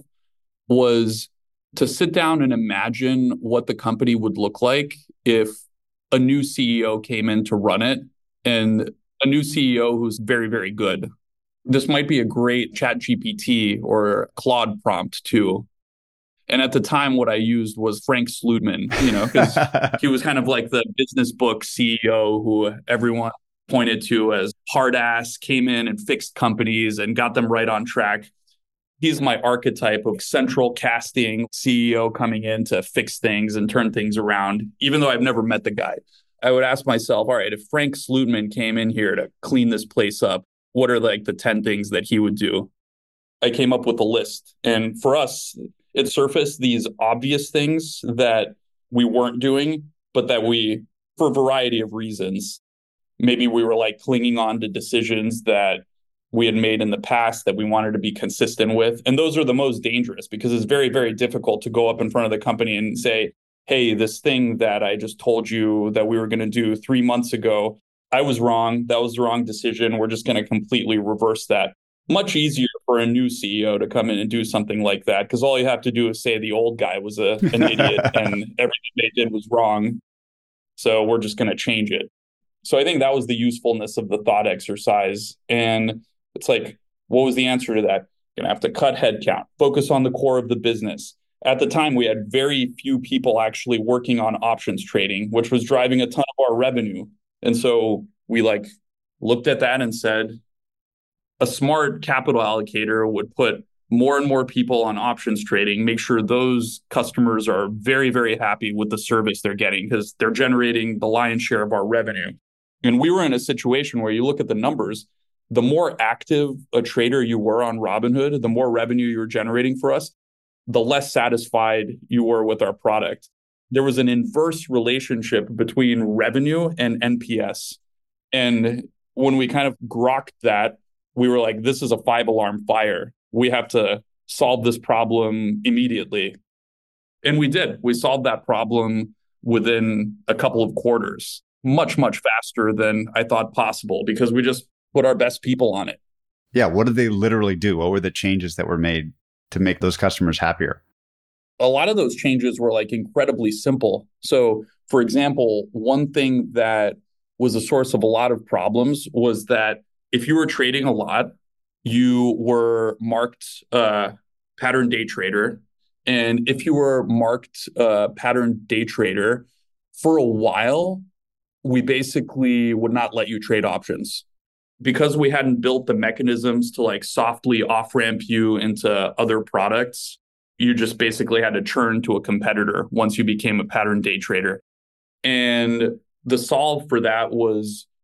was to sit down and imagine what the company would look like if a new CEO came in to run it, and a new CEO who's very, very good. This might be a great ChatGPT or Claude prompt too. And at the time, what I used was Frank Slootman, because he was kind of like the business book CEO who everyone pointed to as hard ass, came in and fixed companies and got them right on track. He's my archetype of central casting CEO coming in to fix things and turn things around, even though I've never met the guy. I would ask myself, all right, if Frank Slootman came in here to clean this place up, what are the 10 things that he would do? I came up with a list. And for us, it surfaced these obvious things that we weren't doing, but that we, for a variety of reasons, maybe we were clinging on to decisions that we had made in the past that we wanted to be consistent with. And those are the most dangerous because it's very, very difficult to go up in front of the company and say, hey, this thing that I just told you that we were going to do 3 months ago, I was wrong. That was the wrong decision. We're just going to completely reverse that. Much easier for a new CEO to come in and do something like that because all you have to do is say the old guy was an idiot and everything they did was wrong. So we're just going to change it. So I think that was the usefulness of the thought exercise. And it's what was the answer to that? Going to have to cut headcount, focus on the core of the business. At the time, we had very few people actually working on options trading, which was driving a ton of our revenue. And so we looked at that and said, a smart capital allocator would put more and more people on options trading, make sure those customers are very, very happy with the service they're getting because they're generating the lion's share of our revenue. And we were in a situation where you look at the numbers, the more active a trader you were on Robinhood, the more revenue you were generating for us, the less satisfied you were with our product. There was an inverse relationship between revenue and NPS. And when we kind of grokked that, we were like, this is a 5-alarm fire. We have to solve this problem immediately. And we did. We solved that problem within a couple of quarters, much, much faster than I thought possible because we just put our best people on it. Yeah. What did they literally do? What were the changes that were made to make those customers happier? A lot of those changes were incredibly simple. So, for example, one thing that was a source of a lot of problems was that if you were trading a lot, you were marked pattern day trader. And if you were marked pattern day trader, for a while, we basically would not let you trade options. Because we hadn't built the mechanisms to softly off-ramp you into other products, you just basically had to churn to a competitor once you became a pattern day trader. And the solve for that was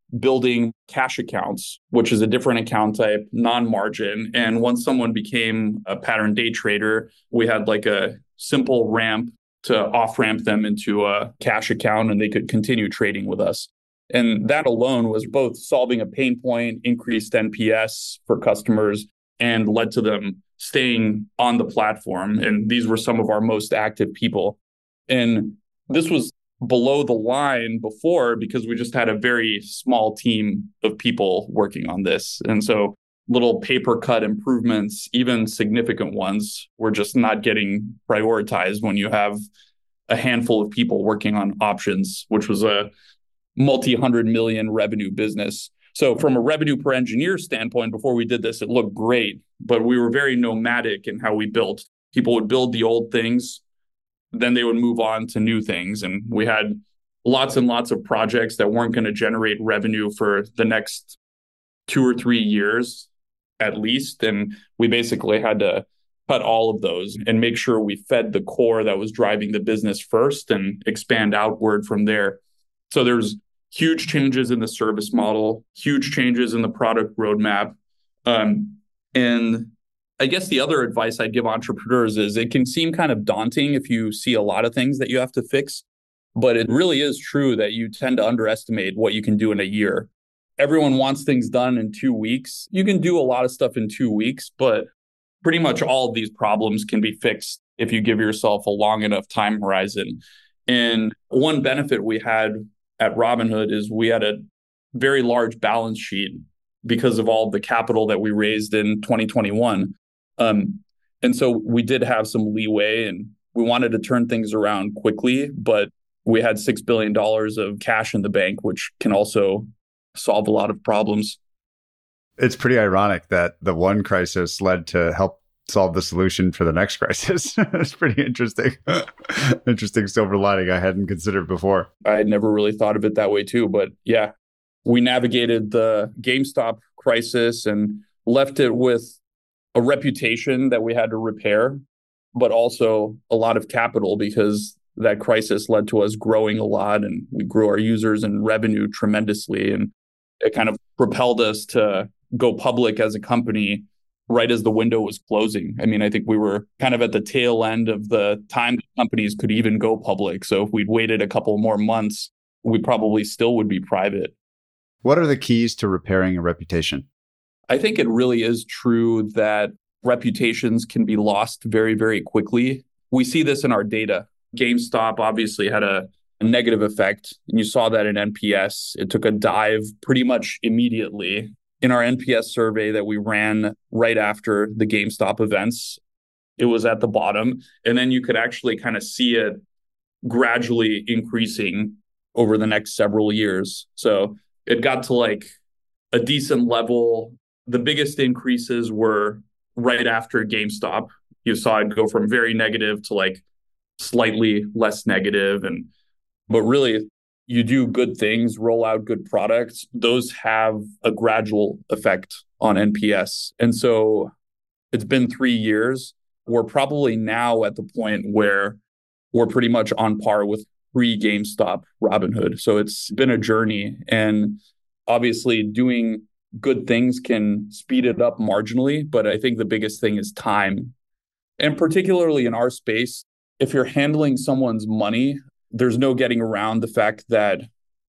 building cash accounts, which is a different account type, non-margin. And once someone became a pattern day trader, we had like a simple ramp to off-ramp them into a cash account and they could continue trading with us. And that alone was both solving a pain point, increased NPS for customers, and led to them staying on the platform. And these were some of our most active people. And this was below the line before because we just had a very small team of people working on this. And so little paper cut improvements, even significant ones, were just not getting prioritized when you have a handful of people working on options, which was a multi-100 million revenue business. So from a revenue per engineer standpoint, before we did this, it looked great, but we were very nomadic in how we built. People would build the old things, then they would move on to new things. And we had lots and lots of projects that weren't going to generate revenue for the next 2 or 3 years at least. And we basically had to cut all of those and make sure we fed the core that was driving the business first and expand outward from there. So there's huge changes in the service model, huge changes in the product roadmap. And I guess the other advice I'd give entrepreneurs is it can seem kind of daunting if you see a lot of things that you have to fix, but it really is true that you tend to underestimate what you can do in a year. Everyone wants things done in 2 weeks. You can do a lot of stuff in 2 weeks, but pretty much all of these problems can be fixed if you give yourself a long enough time horizon. And one benefit we had at Robinhood is we had a very large balance sheet because of all of the capital that we raised in 2021. And so we did have some leeway and we wanted to turn things around quickly, but we had $6 billion of cash in the bank, which can also solve a lot of problems. It's pretty ironic that the one crisis led to help solve the solution for the next crisis. It's pretty interesting. Interesting silver lining I hadn't considered before. I had never really thought of it that way too, but yeah, we navigated the GameStop crisis and left it with a reputation that we had to repair, but also a lot of capital because that crisis led to us growing a lot and we grew our users and revenue tremendously. And it kind of propelled us to go public as a company right as the window was closing. I mean, I think we were kind of at the tail end of the time that companies could even go public. So if we'd waited a couple more months, we probably still would be private. What are the keys to repairing a reputation? I think it really is true that reputations can be lost very, very quickly. We see this in our data. GameStop obviously had a negative effect, and you saw that in NPS. It took a dive pretty much immediately. In our NPS survey that we ran right after the GameStop events, it was at the bottom. And then you could actually kind of see it gradually increasing over the next several years. So it got to like a decent level. The biggest increases were right after GameStop. You saw it go from very negative to like slightly less negative. But really, you do good things, roll out good products, those have a gradual effect on NPS. And so it's been 3 years. We're probably now at the point where we're pretty much on par with pre-GameStop Robinhood. So it's been a journey. And obviously doing good things can speed it up marginally, but I think the biggest thing is time. And particularly in our space, if you're handling someone's money, there's no getting around the fact that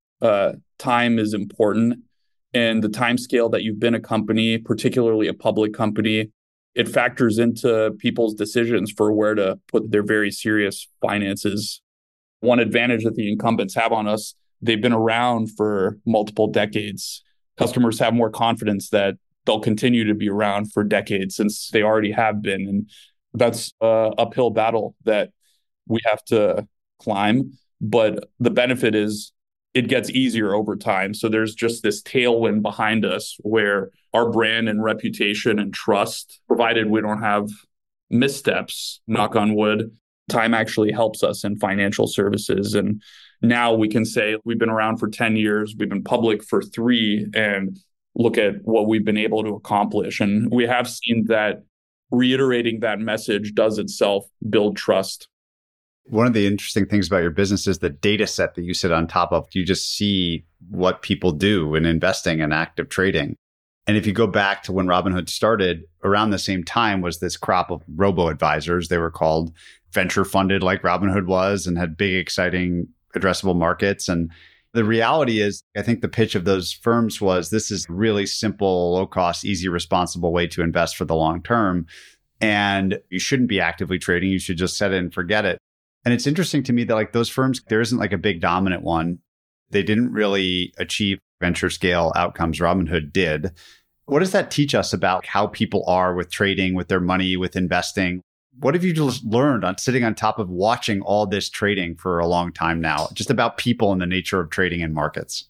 time is important. And the time scale that you've been a company, particularly a public company, it factors into people's decisions for where to put their very serious finances. One advantage that the incumbents have on us, they've been around for multiple decades. Customers have more confidence that they'll continue to be around for decades since they already have been. And that's an uphill battle that we have to climb. But the benefit is it gets easier over time. So there's just this tailwind behind us where our brand and reputation and trust, provided we don't have missteps, knock on wood, time actually helps us in financial services. And now we can say we've been around for 10 years, we've been public for 3, and look at what we've been able to accomplish. And we have seen that reiterating that message does itself build trust. One of the interesting things about your business is the data set that you sit on top of. You just see what people do in investing and active trading. And if you go back to when Robinhood started, around the same time was this crop of robo-advisors. They were called venture funded like Robinhood was and had big, exciting addressable markets. And the reality is, I think the pitch of those firms was this is really simple, low cost, easy, responsible way to invest for the long term. And you shouldn't be actively trading. You should just set it and forget it. And it's interesting to me that like those firms, there isn't like a big dominant one. They didn't really achieve venture scale outcomes. Robinhood did. What does that teach us about how people are with trading, with their money, with investing? What have you just learned on sitting on top of watching all this trading for a long time now, just about people and the nature of trading in markets?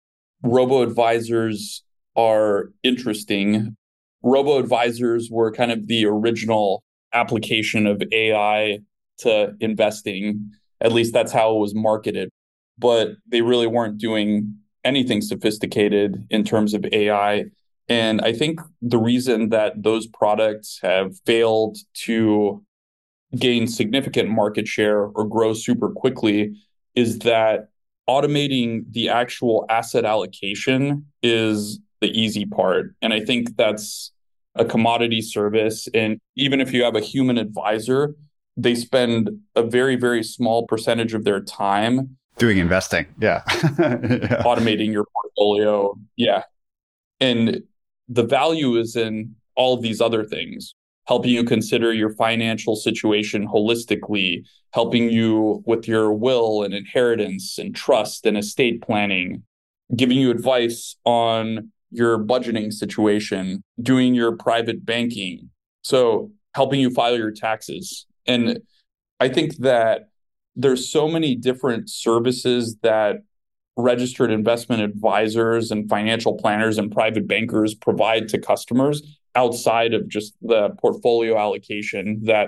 Robo-advisors are interesting. Robo-advisors were kind of the original application of AI to investing. At least that's how it was marketed. But they really weren't doing anything sophisticated in terms of AI. And I think the reason that those products have failed to gain significant market share or grow super quickly is that automating the actual asset allocation is the easy part. And I think that's a commodity service. And even if you have a human advisor, they spend a very, very small percentage of their time doing investing. Yeah. Yeah. Automating your portfolio. Yeah. And the value is in all of these other things, helping you consider your financial situation holistically, helping you with your will and inheritance and trust and estate planning, giving you advice on your budgeting situation, doing your private banking. So helping you file your taxes. And I think that there's so many different services that registered investment advisors and financial planners and private bankers provide to customers outside of just the portfolio allocation that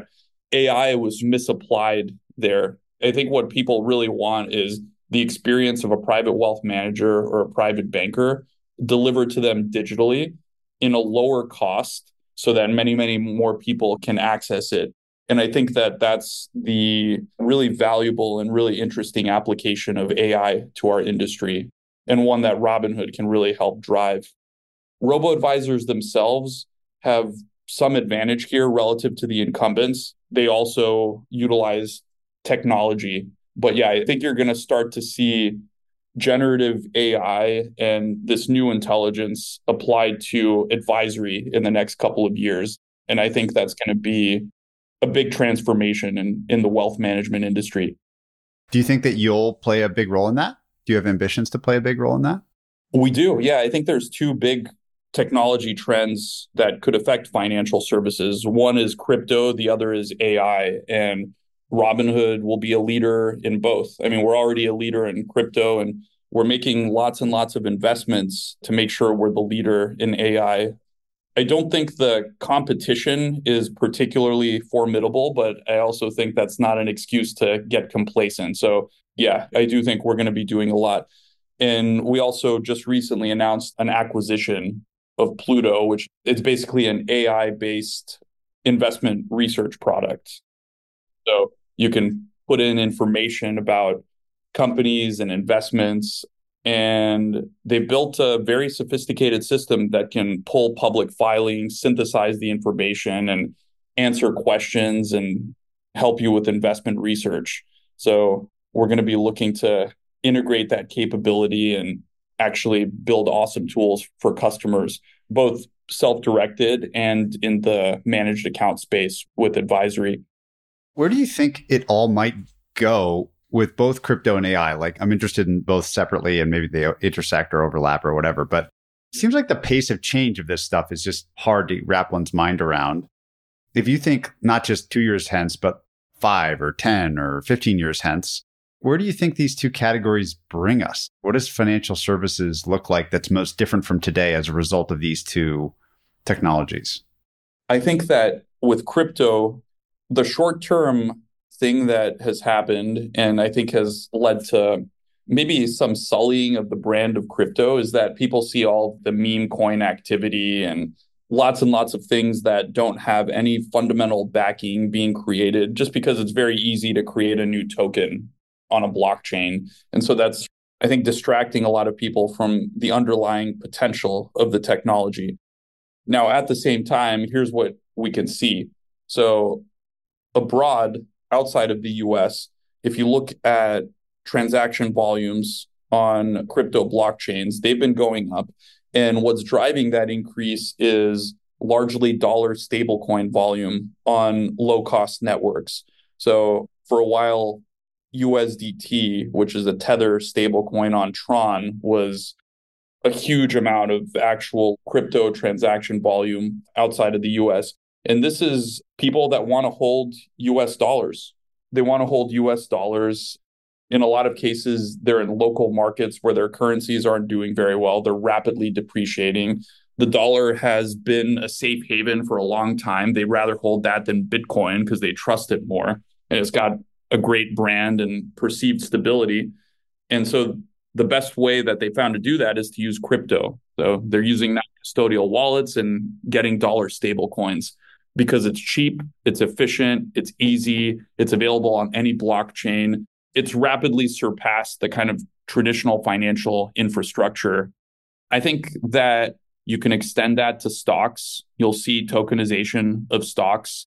AI was misapplied there. I think what people really want is the experience of a private wealth manager or a private banker delivered to them digitally in a lower cost so that many, many more people can access it. And I think that that's the really valuable and really interesting application of AI to our industry, and one that Robinhood can really help drive. Robo-advisors themselves have some advantage here relative to the incumbents. They also utilize technology. But yeah, I think you're going to start to see generative AI and this new intelligence applied to advisory in the next couple of years. And I think that's going to be a big transformation in the wealth management industry. Do you think that you'll play a big role in that? Do you have ambitions to play a big role in that? We do. Yeah, I think there's two big technology trends that could affect financial services. One is crypto, the other is AI. And Robinhood will be a leader in both. I mean, we're already a leader in crypto, and we're making lots and lots of investments to make sure we're the leader in AI. I don't think the competition is particularly formidable, but I also think that's not an excuse to get complacent. So yeah, I do think we're going to be doing a lot. And we also just recently announced an acquisition of Pluto, which is basically an AI-based investment research product. So you can put in information about companies and investments, and they built a very sophisticated system that can pull public filings, synthesize the information, and answer questions and help you with investment research. So we're going to be looking to integrate that capability and actually build awesome tools for customers, both self-directed and in the managed account space with advisory. Where do you think it all might go with both crypto and AI? Like, I'm interested in both separately, and maybe they intersect or overlap or whatever. But it seems like the pace of change of this stuff is just hard to wrap one's mind around. If you think not just 2 years hence, but 5 or 10 or 15 years hence, where do you think these two categories bring us? What does financial services look like that's most different from today as a result of these two technologies? I think that with crypto, the short-term thing that has happened, and I think has led to maybe some sullying of the brand of crypto, is that people see all the meme coin activity and lots and lots of things that don't have any fundamental backing being created just because it's very easy to create a new token on a blockchain. And so that's, I think, distracting a lot of people from the underlying potential of the technology. Now, at the same time, here's what we can see. So abroad, outside of the US, if you look at transaction volumes on crypto blockchains, they've been going up. And what's driving that increase is largely dollar stablecoin volume on low-cost networks. So for a while, USDT, which is a Tether stablecoin on Tron, was a huge amount of actual crypto transaction volume outside of the US. And this is people that want to hold US dollars. They want to hold US dollars. In a lot of cases, they're in local markets where their currencies aren't doing very well. They're rapidly depreciating. The dollar has been a safe haven for a long time. They'd rather hold that than Bitcoin because they trust it more. And it's got a great brand and perceived stability. And so the best way that they found to do that is to use crypto. So they're using non-custodial wallets and getting dollar stable coins because it's cheap, it's efficient, it's easy, it's available on any blockchain. It's rapidly surpassed the kind of traditional financial infrastructure. I think that you can extend that to stocks. You'll see tokenization of stocks,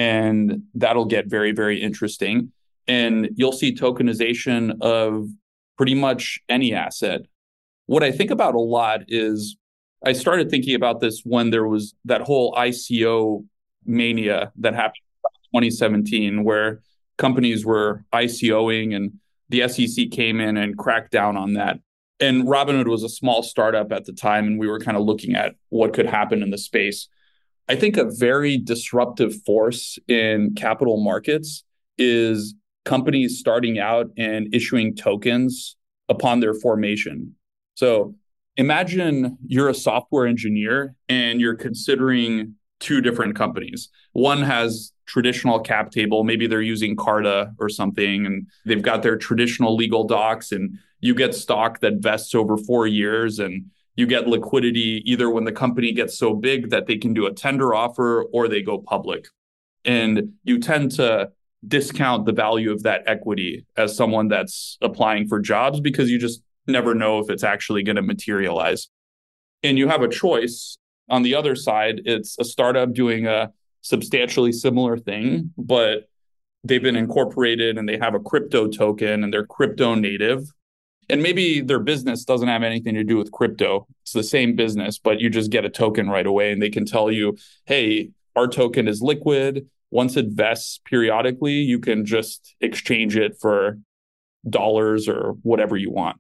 and that'll get very, very interesting. And you'll see tokenization of pretty much any asset. What I think about a lot is I started thinking about this when there was that whole ICO mania that happened in 2017, where companies were ICOing and the SEC came in and cracked down on that. And Robinhood was a small startup at the time, and we were kind of looking at what could happen in the space. I think a very disruptive force in capital markets is companies starting out and issuing tokens upon their formation. So imagine you're a software engineer and you're considering two different companies. One has traditional cap table, maybe they're using Carta or something, and they've got their traditional legal docs, and you get stock that vests over 4 years, and you get liquidity either when the company gets so big that they can do a tender offer or they go public. And you tend to discount the value of that equity as someone that's applying for jobs because you just never know if it's actually going to materialize. And you have a choice. On the other side, it's a startup doing a substantially similar thing, but they've been incorporated and they have a crypto token and they're crypto native. And maybe their business doesn't have anything to do with crypto. It's the same business, but you just get a token right away and they can tell you, hey, our token is liquid. Once it vests periodically, you can just exchange it for dollars or whatever you want.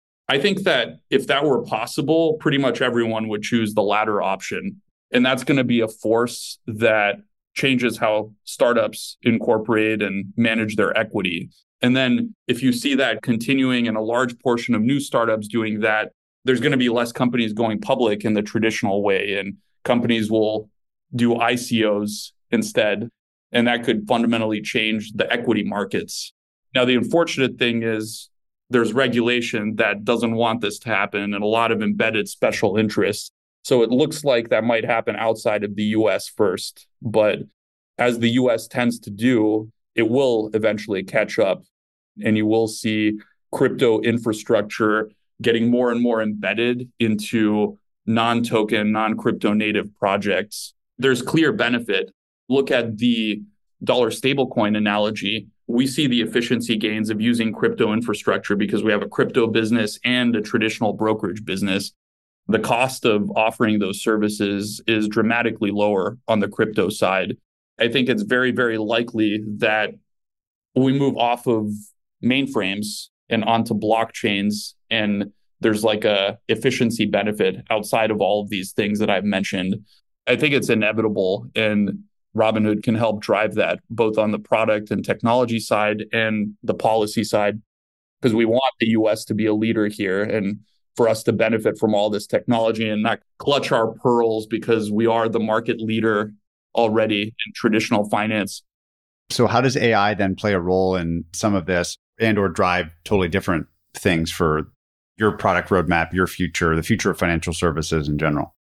I think that if that were possible, pretty much everyone would choose the latter option. And that's going to be a force that changes how startups incorporate and manage their equity. And then if you see that continuing and a large portion of new startups doing that, there's going to be less companies going public in the traditional way, and companies will do ICOs instead. And that could fundamentally change the equity markets. Now, the unfortunate thing is there's regulation that doesn't want this to happen and a lot of embedded special interests. So it looks like that might happen outside of the US first. But as the US tends to do, it will eventually catch up. And you will see crypto infrastructure getting more and more embedded into non-token, non-crypto native projects. There's clear benefit. Look at the dollar stablecoin analogy. We see the efficiency gains of using crypto infrastructure because we have a crypto business and a traditional brokerage business. The cost of offering those services is dramatically lower on the crypto side. I think it's very, very likely that we move off of mainframes and onto blockchains, and there's like a efficiency benefit outside of all of these things that I've mentioned. I think it's inevitable, and Robinhood can help drive that both on the product and technology side and the policy side, because we want the US to be a leader here and for us to benefit from all this technology and not clutch our pearls because we are the market leader already in traditional finance. So how does AI then play a role in some of this and or drive totally different things for your product roadmap, your future, the future of financial services in general?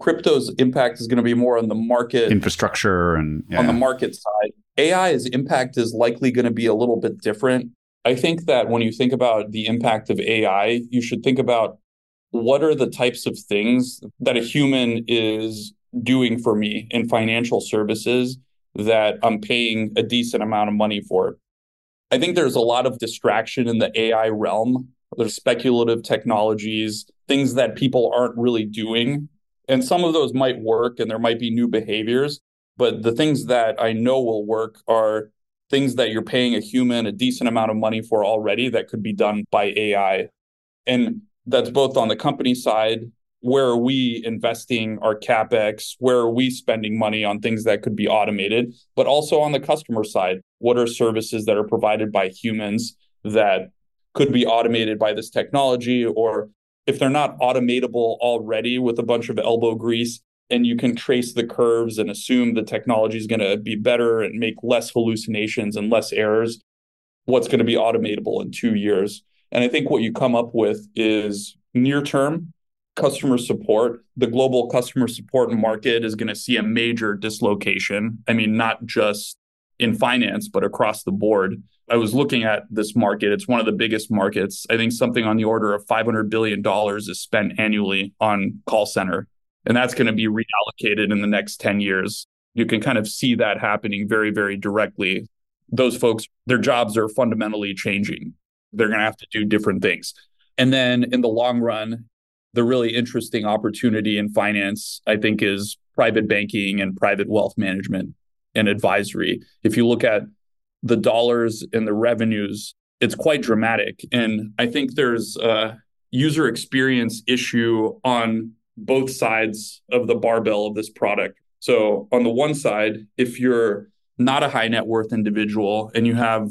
Crypto's impact is going to be more on the market, infrastructure, and on the market side. AI's impact is likely going to be a little bit different. I think that when you think about the impact of AI, you should think about what are the types of things that a human is doing for me in financial services that I'm paying a decent amount of money for. I think there's a lot of distraction in the AI realm. There's speculative technologies, things that people aren't really doing. And some of those might work and there might be new behaviors. But the things that I know will work are things that you're paying a human a decent amount of money for already that could be done by AI. And that's both on the company side. Where are we investing our CapEx? Where are we spending money on things that could be automated? But also on the customer side, what are services that are provided by humans that could be automated by this technology? Or if they're not automatable already with a bunch of elbow grease, and you can trace the curves and assume the technology is going to be better and make less hallucinations and less errors, what's going to be automatable in 2 years? And I think what you come up with is near-term customer support. The global customer support market is going to see a major dislocation. I mean, not just in finance, but across the board. I was looking at this market. It's one of the biggest markets. I think something on the order of $500 billion is spent annually on call center. And that's going to be reallocated in the next 10 years. You can kind of see that happening very, very directly. Those folks, their jobs are fundamentally changing. They're going to have to do different things. And then in the long run, the really interesting opportunity in finance, I think, is private banking and private wealth management and advisory. If you look at the dollars and the revenues, it's quite dramatic. And I think there's a user experience issue on both sides of the barbell of this product. So on the one side, if you're not a high net worth individual and you have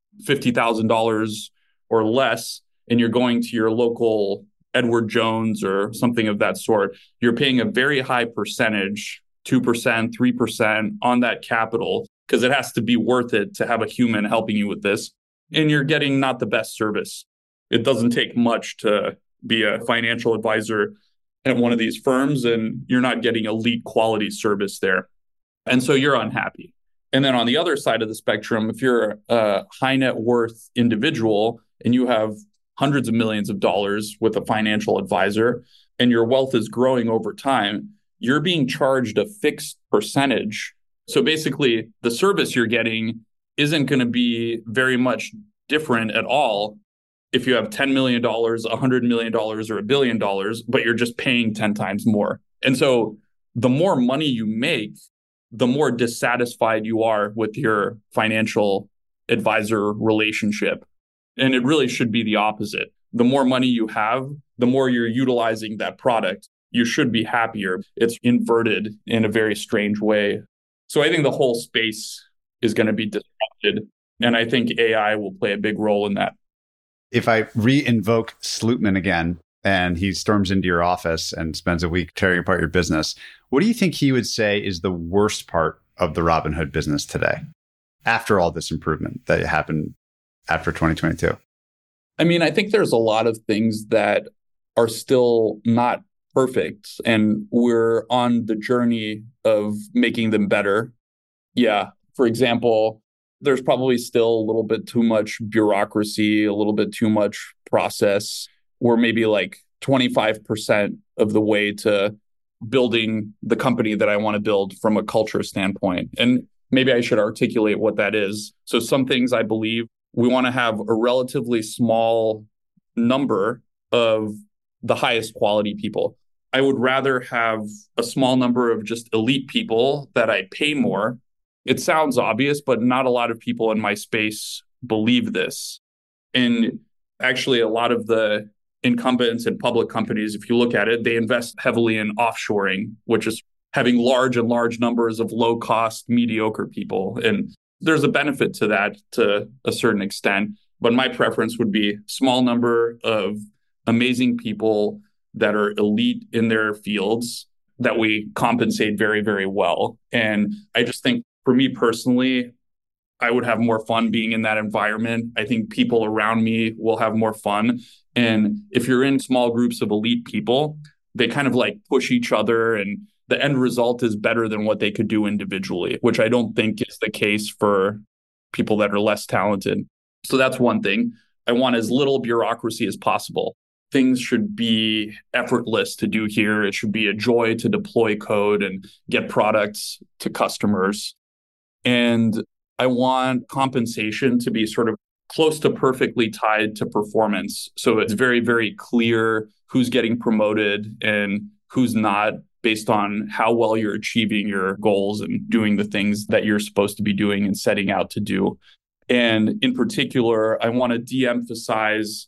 $50,000 or less, and you're going to your local Edward Jones or something of that sort, you're paying a very high percentage, 2%, 3% on that capital, because it has to be worth it to have a human helping you with this. And you're getting not the best service. It doesn't take much to be a financial advisor at one of these firms, and you're not getting elite quality service there. And so you're unhappy. And then on the other side of the spectrum, if you're a high net worth individual and you have hundreds of millions of dollars with a financial advisor and your wealth is growing over time, you're being charged a fixed percentage. So basically, the service you're getting isn't going to be very much different at all if you have $10 million, $100 million, or $1 billion, but you're just paying 10 times more. And so the more money you make, the more dissatisfied you are with your financial advisor relationship. And it really should be the opposite. The more money you have, the more you're utilizing that product. You should be happier. It's inverted in a very strange way. So I think the whole space is going to be disrupted. And I think AI will play a big role in that. If I re-invoke Slootman again, and he storms into your office and spends a week tearing apart your business, what do you think he would say is the worst part of the Robinhood business today, after all this improvement that happened after 2022? I mean, I think there's a lot of things that are still not perfect, and we're on the journey of making them better. Yeah. For example, there's probably still a little bit too much bureaucracy, a little bit too much process. We're maybe like 25% of the way to building the company that I want to build from a culture standpoint. And maybe I should articulate what that is. So some things I believe we want to have a relatively small number of the highest quality people. I would rather have a small number of just elite people that I pay more. It sounds obvious, but not a lot of people in my space believe this. And actually, a lot of the incumbents in public companies, if you look at it, they invest heavily in offshoring, which is having large numbers of low-cost, mediocre people. And there's a benefit to that to a certain extent. But my preference would be small number of amazing people that are elite in their fields that we compensate very, very well. And I just think for me personally, I would have more fun being in that environment. I think people around me will have more fun. And if you're in small groups of elite people, they kind of like push each other, and the end result is better than what they could do individually, which I don't think is the case for people that are less talented. So that's one thing. I want as little bureaucracy as possible. Things should be effortless to do here. It should be a joy to deploy code and get products to customers. And I want compensation to be sort of close to perfectly tied to performance. So it's very, very clear who's getting promoted and who's not based on how well you're achieving your goals and doing the things that you're supposed to be doing and setting out to do. And in particular, I want to de-emphasize,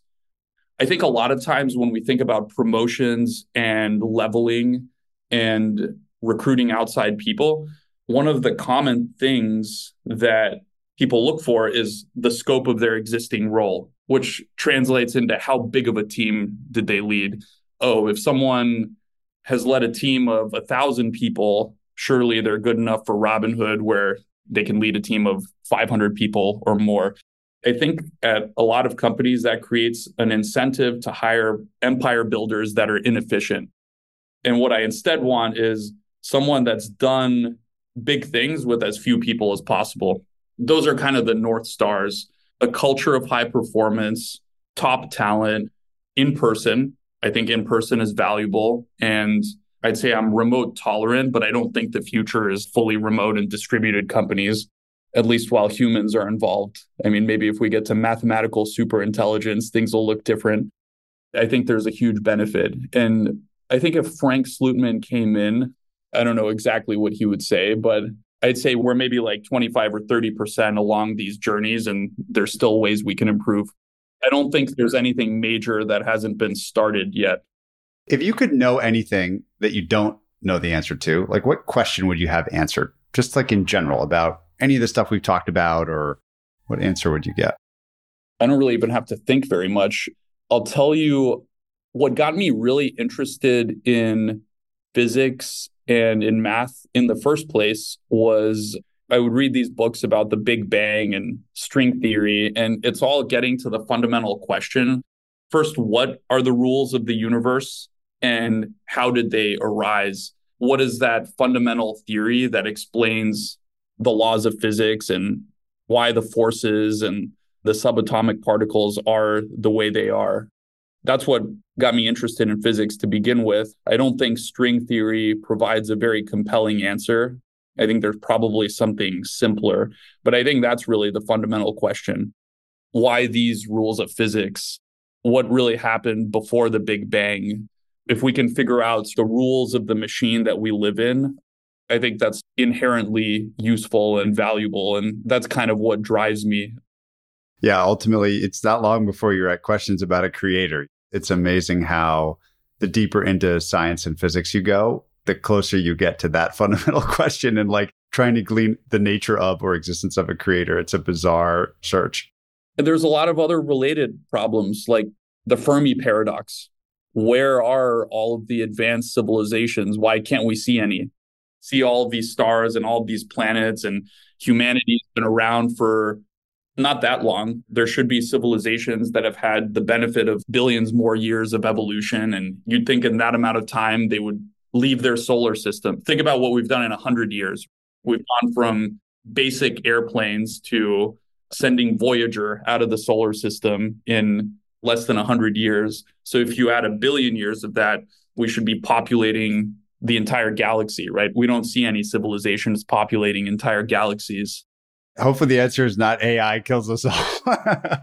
I think a lot of times when we think about promotions and leveling and recruiting outside people, one of the common things that people look for is the scope of their existing role, which translates into how big of a team did they lead. Oh, if someone has led a team of 1,000 people, surely they're good enough for Robinhood where they can lead a team of 500 people or more. I think at a lot of companies that creates an incentive to hire empire builders that are inefficient. And what I instead want is someone that's done big things with as few people as possible. Those are kind of the North Stars, a culture of high performance, top talent, in person. I think in person is valuable. And I'd say I'm remote tolerant, but I don't think the future is fully remote and distributed companies, at least while humans are involved. I mean, maybe if we get to mathematical superintelligence, things will look different. I think there's a huge benefit. And I think if Frank Slootman came in, I don't know exactly what he would say, but I'd say we're maybe like 25 or 30% along these journeys, and there's still ways we can improve. I don't think there's anything major that hasn't been started yet. If you could know anything that you don't know the answer to, like what question would you have answered? Just like in general about any of the stuff we've talked about, or what answer would you get? I don't really even have to think very much. I'll tell you what got me really interested in physics and in math in the first place was I would read these books about the Big Bang and string theory, and it's all getting to the fundamental question. First, what are the rules of the universe and how did they arise? What is that fundamental theory that explains the laws of physics and why the forces and the subatomic particles are the way they are? That's what got me interested in physics to begin with. I don't think string theory provides a very compelling answer. I think there's probably something simpler, but I think that's really the fundamental question. Why these rules of physics? What really happened before the Big Bang? If we can figure out the rules of the machine that we live in, I think that's inherently useful and valuable. And that's kind of what drives me. Yeah, ultimately, it's not long before you're at questions about a creator. It's amazing how the deeper into science and physics you go, the closer you get to that fundamental question and like trying to glean the nature of or existence of a creator. It's a bizarre search. And there's a lot of other related problems like the Fermi paradox. Where are all of the advanced civilizations? Why can't we see any? See all of these stars and all of these planets, and humanity's been around for not that long. There should be civilizations that have had the benefit of billions more years of evolution. And you'd think in that amount of time, they would leave their solar system. Think about what we've done in 100 years. We've gone from basic airplanes to sending Voyager out of the solar system in less than 100 years. So if you add 1 billion years of that, we should be populating the entire galaxy, right? We don't see any civilizations populating entire galaxies. Hopefully the answer is not AI kills us all.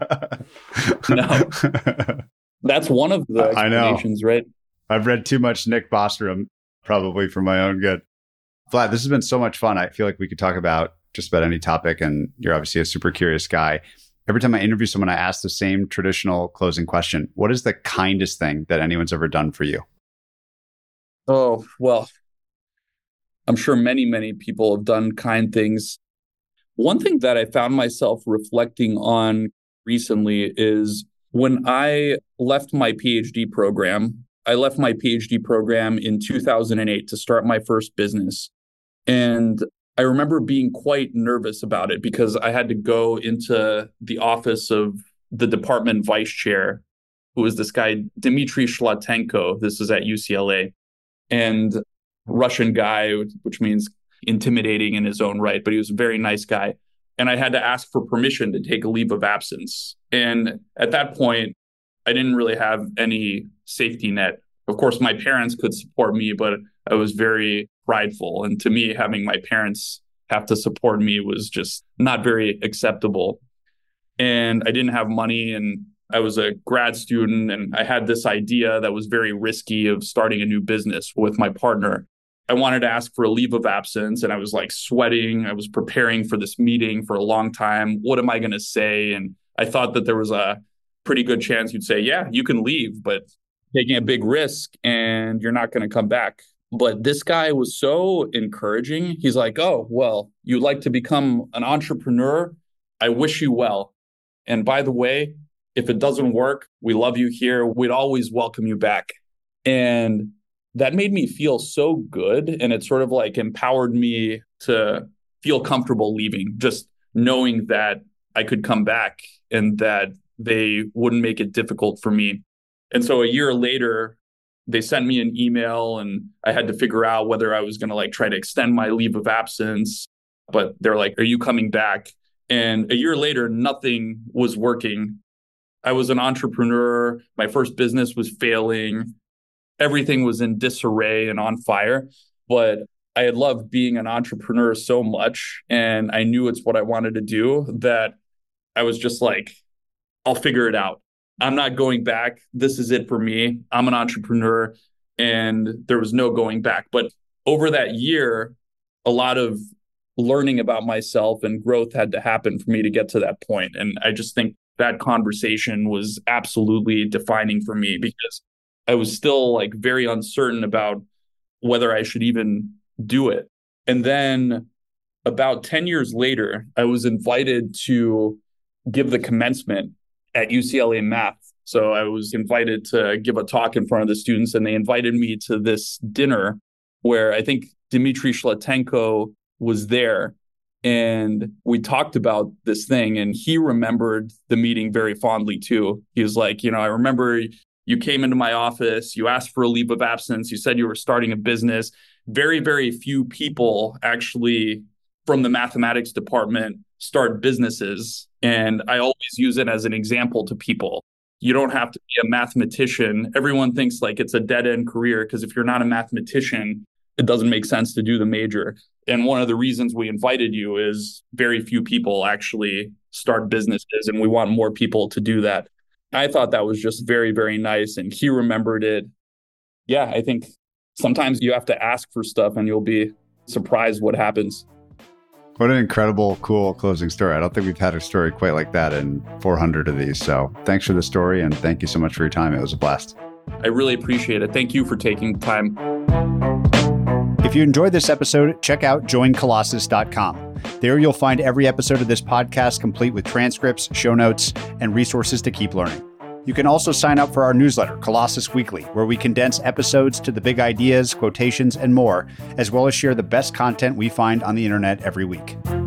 No. That's one of the explanations, right? I've read too much Nick Bostrom, probably for my own good. Vlad, this has been so much fun. I feel like we could talk about just about any topic, and you're obviously a super curious guy. Every time I interview someone, I ask the same traditional closing question. What is the kindest thing that anyone's ever done for you? Oh, well, I'm sure many, many people have done kind things. One thing that I found myself reflecting on recently is when I left my PhD program. I left my PhD program in 2008 to start my first business. And I remember being quite nervous about it because I had to go into the office of the department vice chair. who was this guy, Dmitry Shlatenko. This was at UCLA, and Russian guy, which means intimidating in his own right, but he was a very nice guy. And I had to ask for permission to take a leave of absence. And at that point, I didn't really have any safety net. Of course, my parents could support me, but I was very prideful. And to me, having my parents have to support me was just not very acceptable. And I didn't have money, and I was a grad student, and I had this idea that was very risky of starting a new business with my partner. I wanted to ask for a leave of absence, and I was like sweating. I was preparing for this meeting for a long time. What am I going to say? And I thought that there was a pretty good chance you'd say, yeah, you can leave, but taking a big risk and you're not going to come back. But this guy was so encouraging. He's like, oh, well, you'd like to become an entrepreneur? I wish you well. And by the way, if it doesn't work, we love you here. We'd always welcome you back. And that made me feel so good. And it sort of like empowered me to feel comfortable leaving, just knowing that I could come back and that they wouldn't make it difficult for me. And so a year later, they sent me an email, and I had to figure out whether I was going to like try to extend my leave of absence. But they're like, are you coming back? And a year later, nothing was working. I was an entrepreneur. My first business was failing. Everything was in disarray and on fire. But I had loved being an entrepreneur so much, and I knew it's what I wanted to do, that I was just like, I'll figure it out. I'm not going back. This is it for me. I'm an entrepreneur, and there was no going back. But over that year, a lot of learning about myself and growth had to happen for me to get to that point. And I just think that conversation was absolutely defining for me, because I was still like very uncertain about whether I should even do it. And then about 10 years later, I was invited to give the commencement at UCLA Math. So I was invited to give a talk in front of the students, and they invited me to this dinner where I think Dmitry Shlatenko was there. And we talked about this thing, and he remembered the meeting very fondly too. He was like, I remember you came into my office, you asked for a leave of absence, you said you were starting a business. Very, very few people actually from the mathematics department start businesses. And I always use it as an example to people. You don't have to be a mathematician. Everyone thinks like it's a dead-end career, because if you're not a mathematician, it doesn't make sense to do the major. And one of the reasons we invited you is very few people actually start businesses, and we want more people to do that. I thought that was just very, very nice. And he remembered it. Yeah, I think sometimes you have to ask for stuff and you'll be surprised what happens. What an incredible, cool closing story. I don't think we've had a story quite like that in 400 of these. So thanks for the story, and thank you so much for your time. It was a blast. I really appreciate it. Thank you for taking time. If you enjoyed this episode, check out joincolossus.com. There you'll find every episode of this podcast complete with transcripts, show notes, and resources to keep learning. You can also sign up for our newsletter, Colossus Weekly, where we condense episodes to the big ideas, quotations, and more, as well as share the best content we find on the internet every week.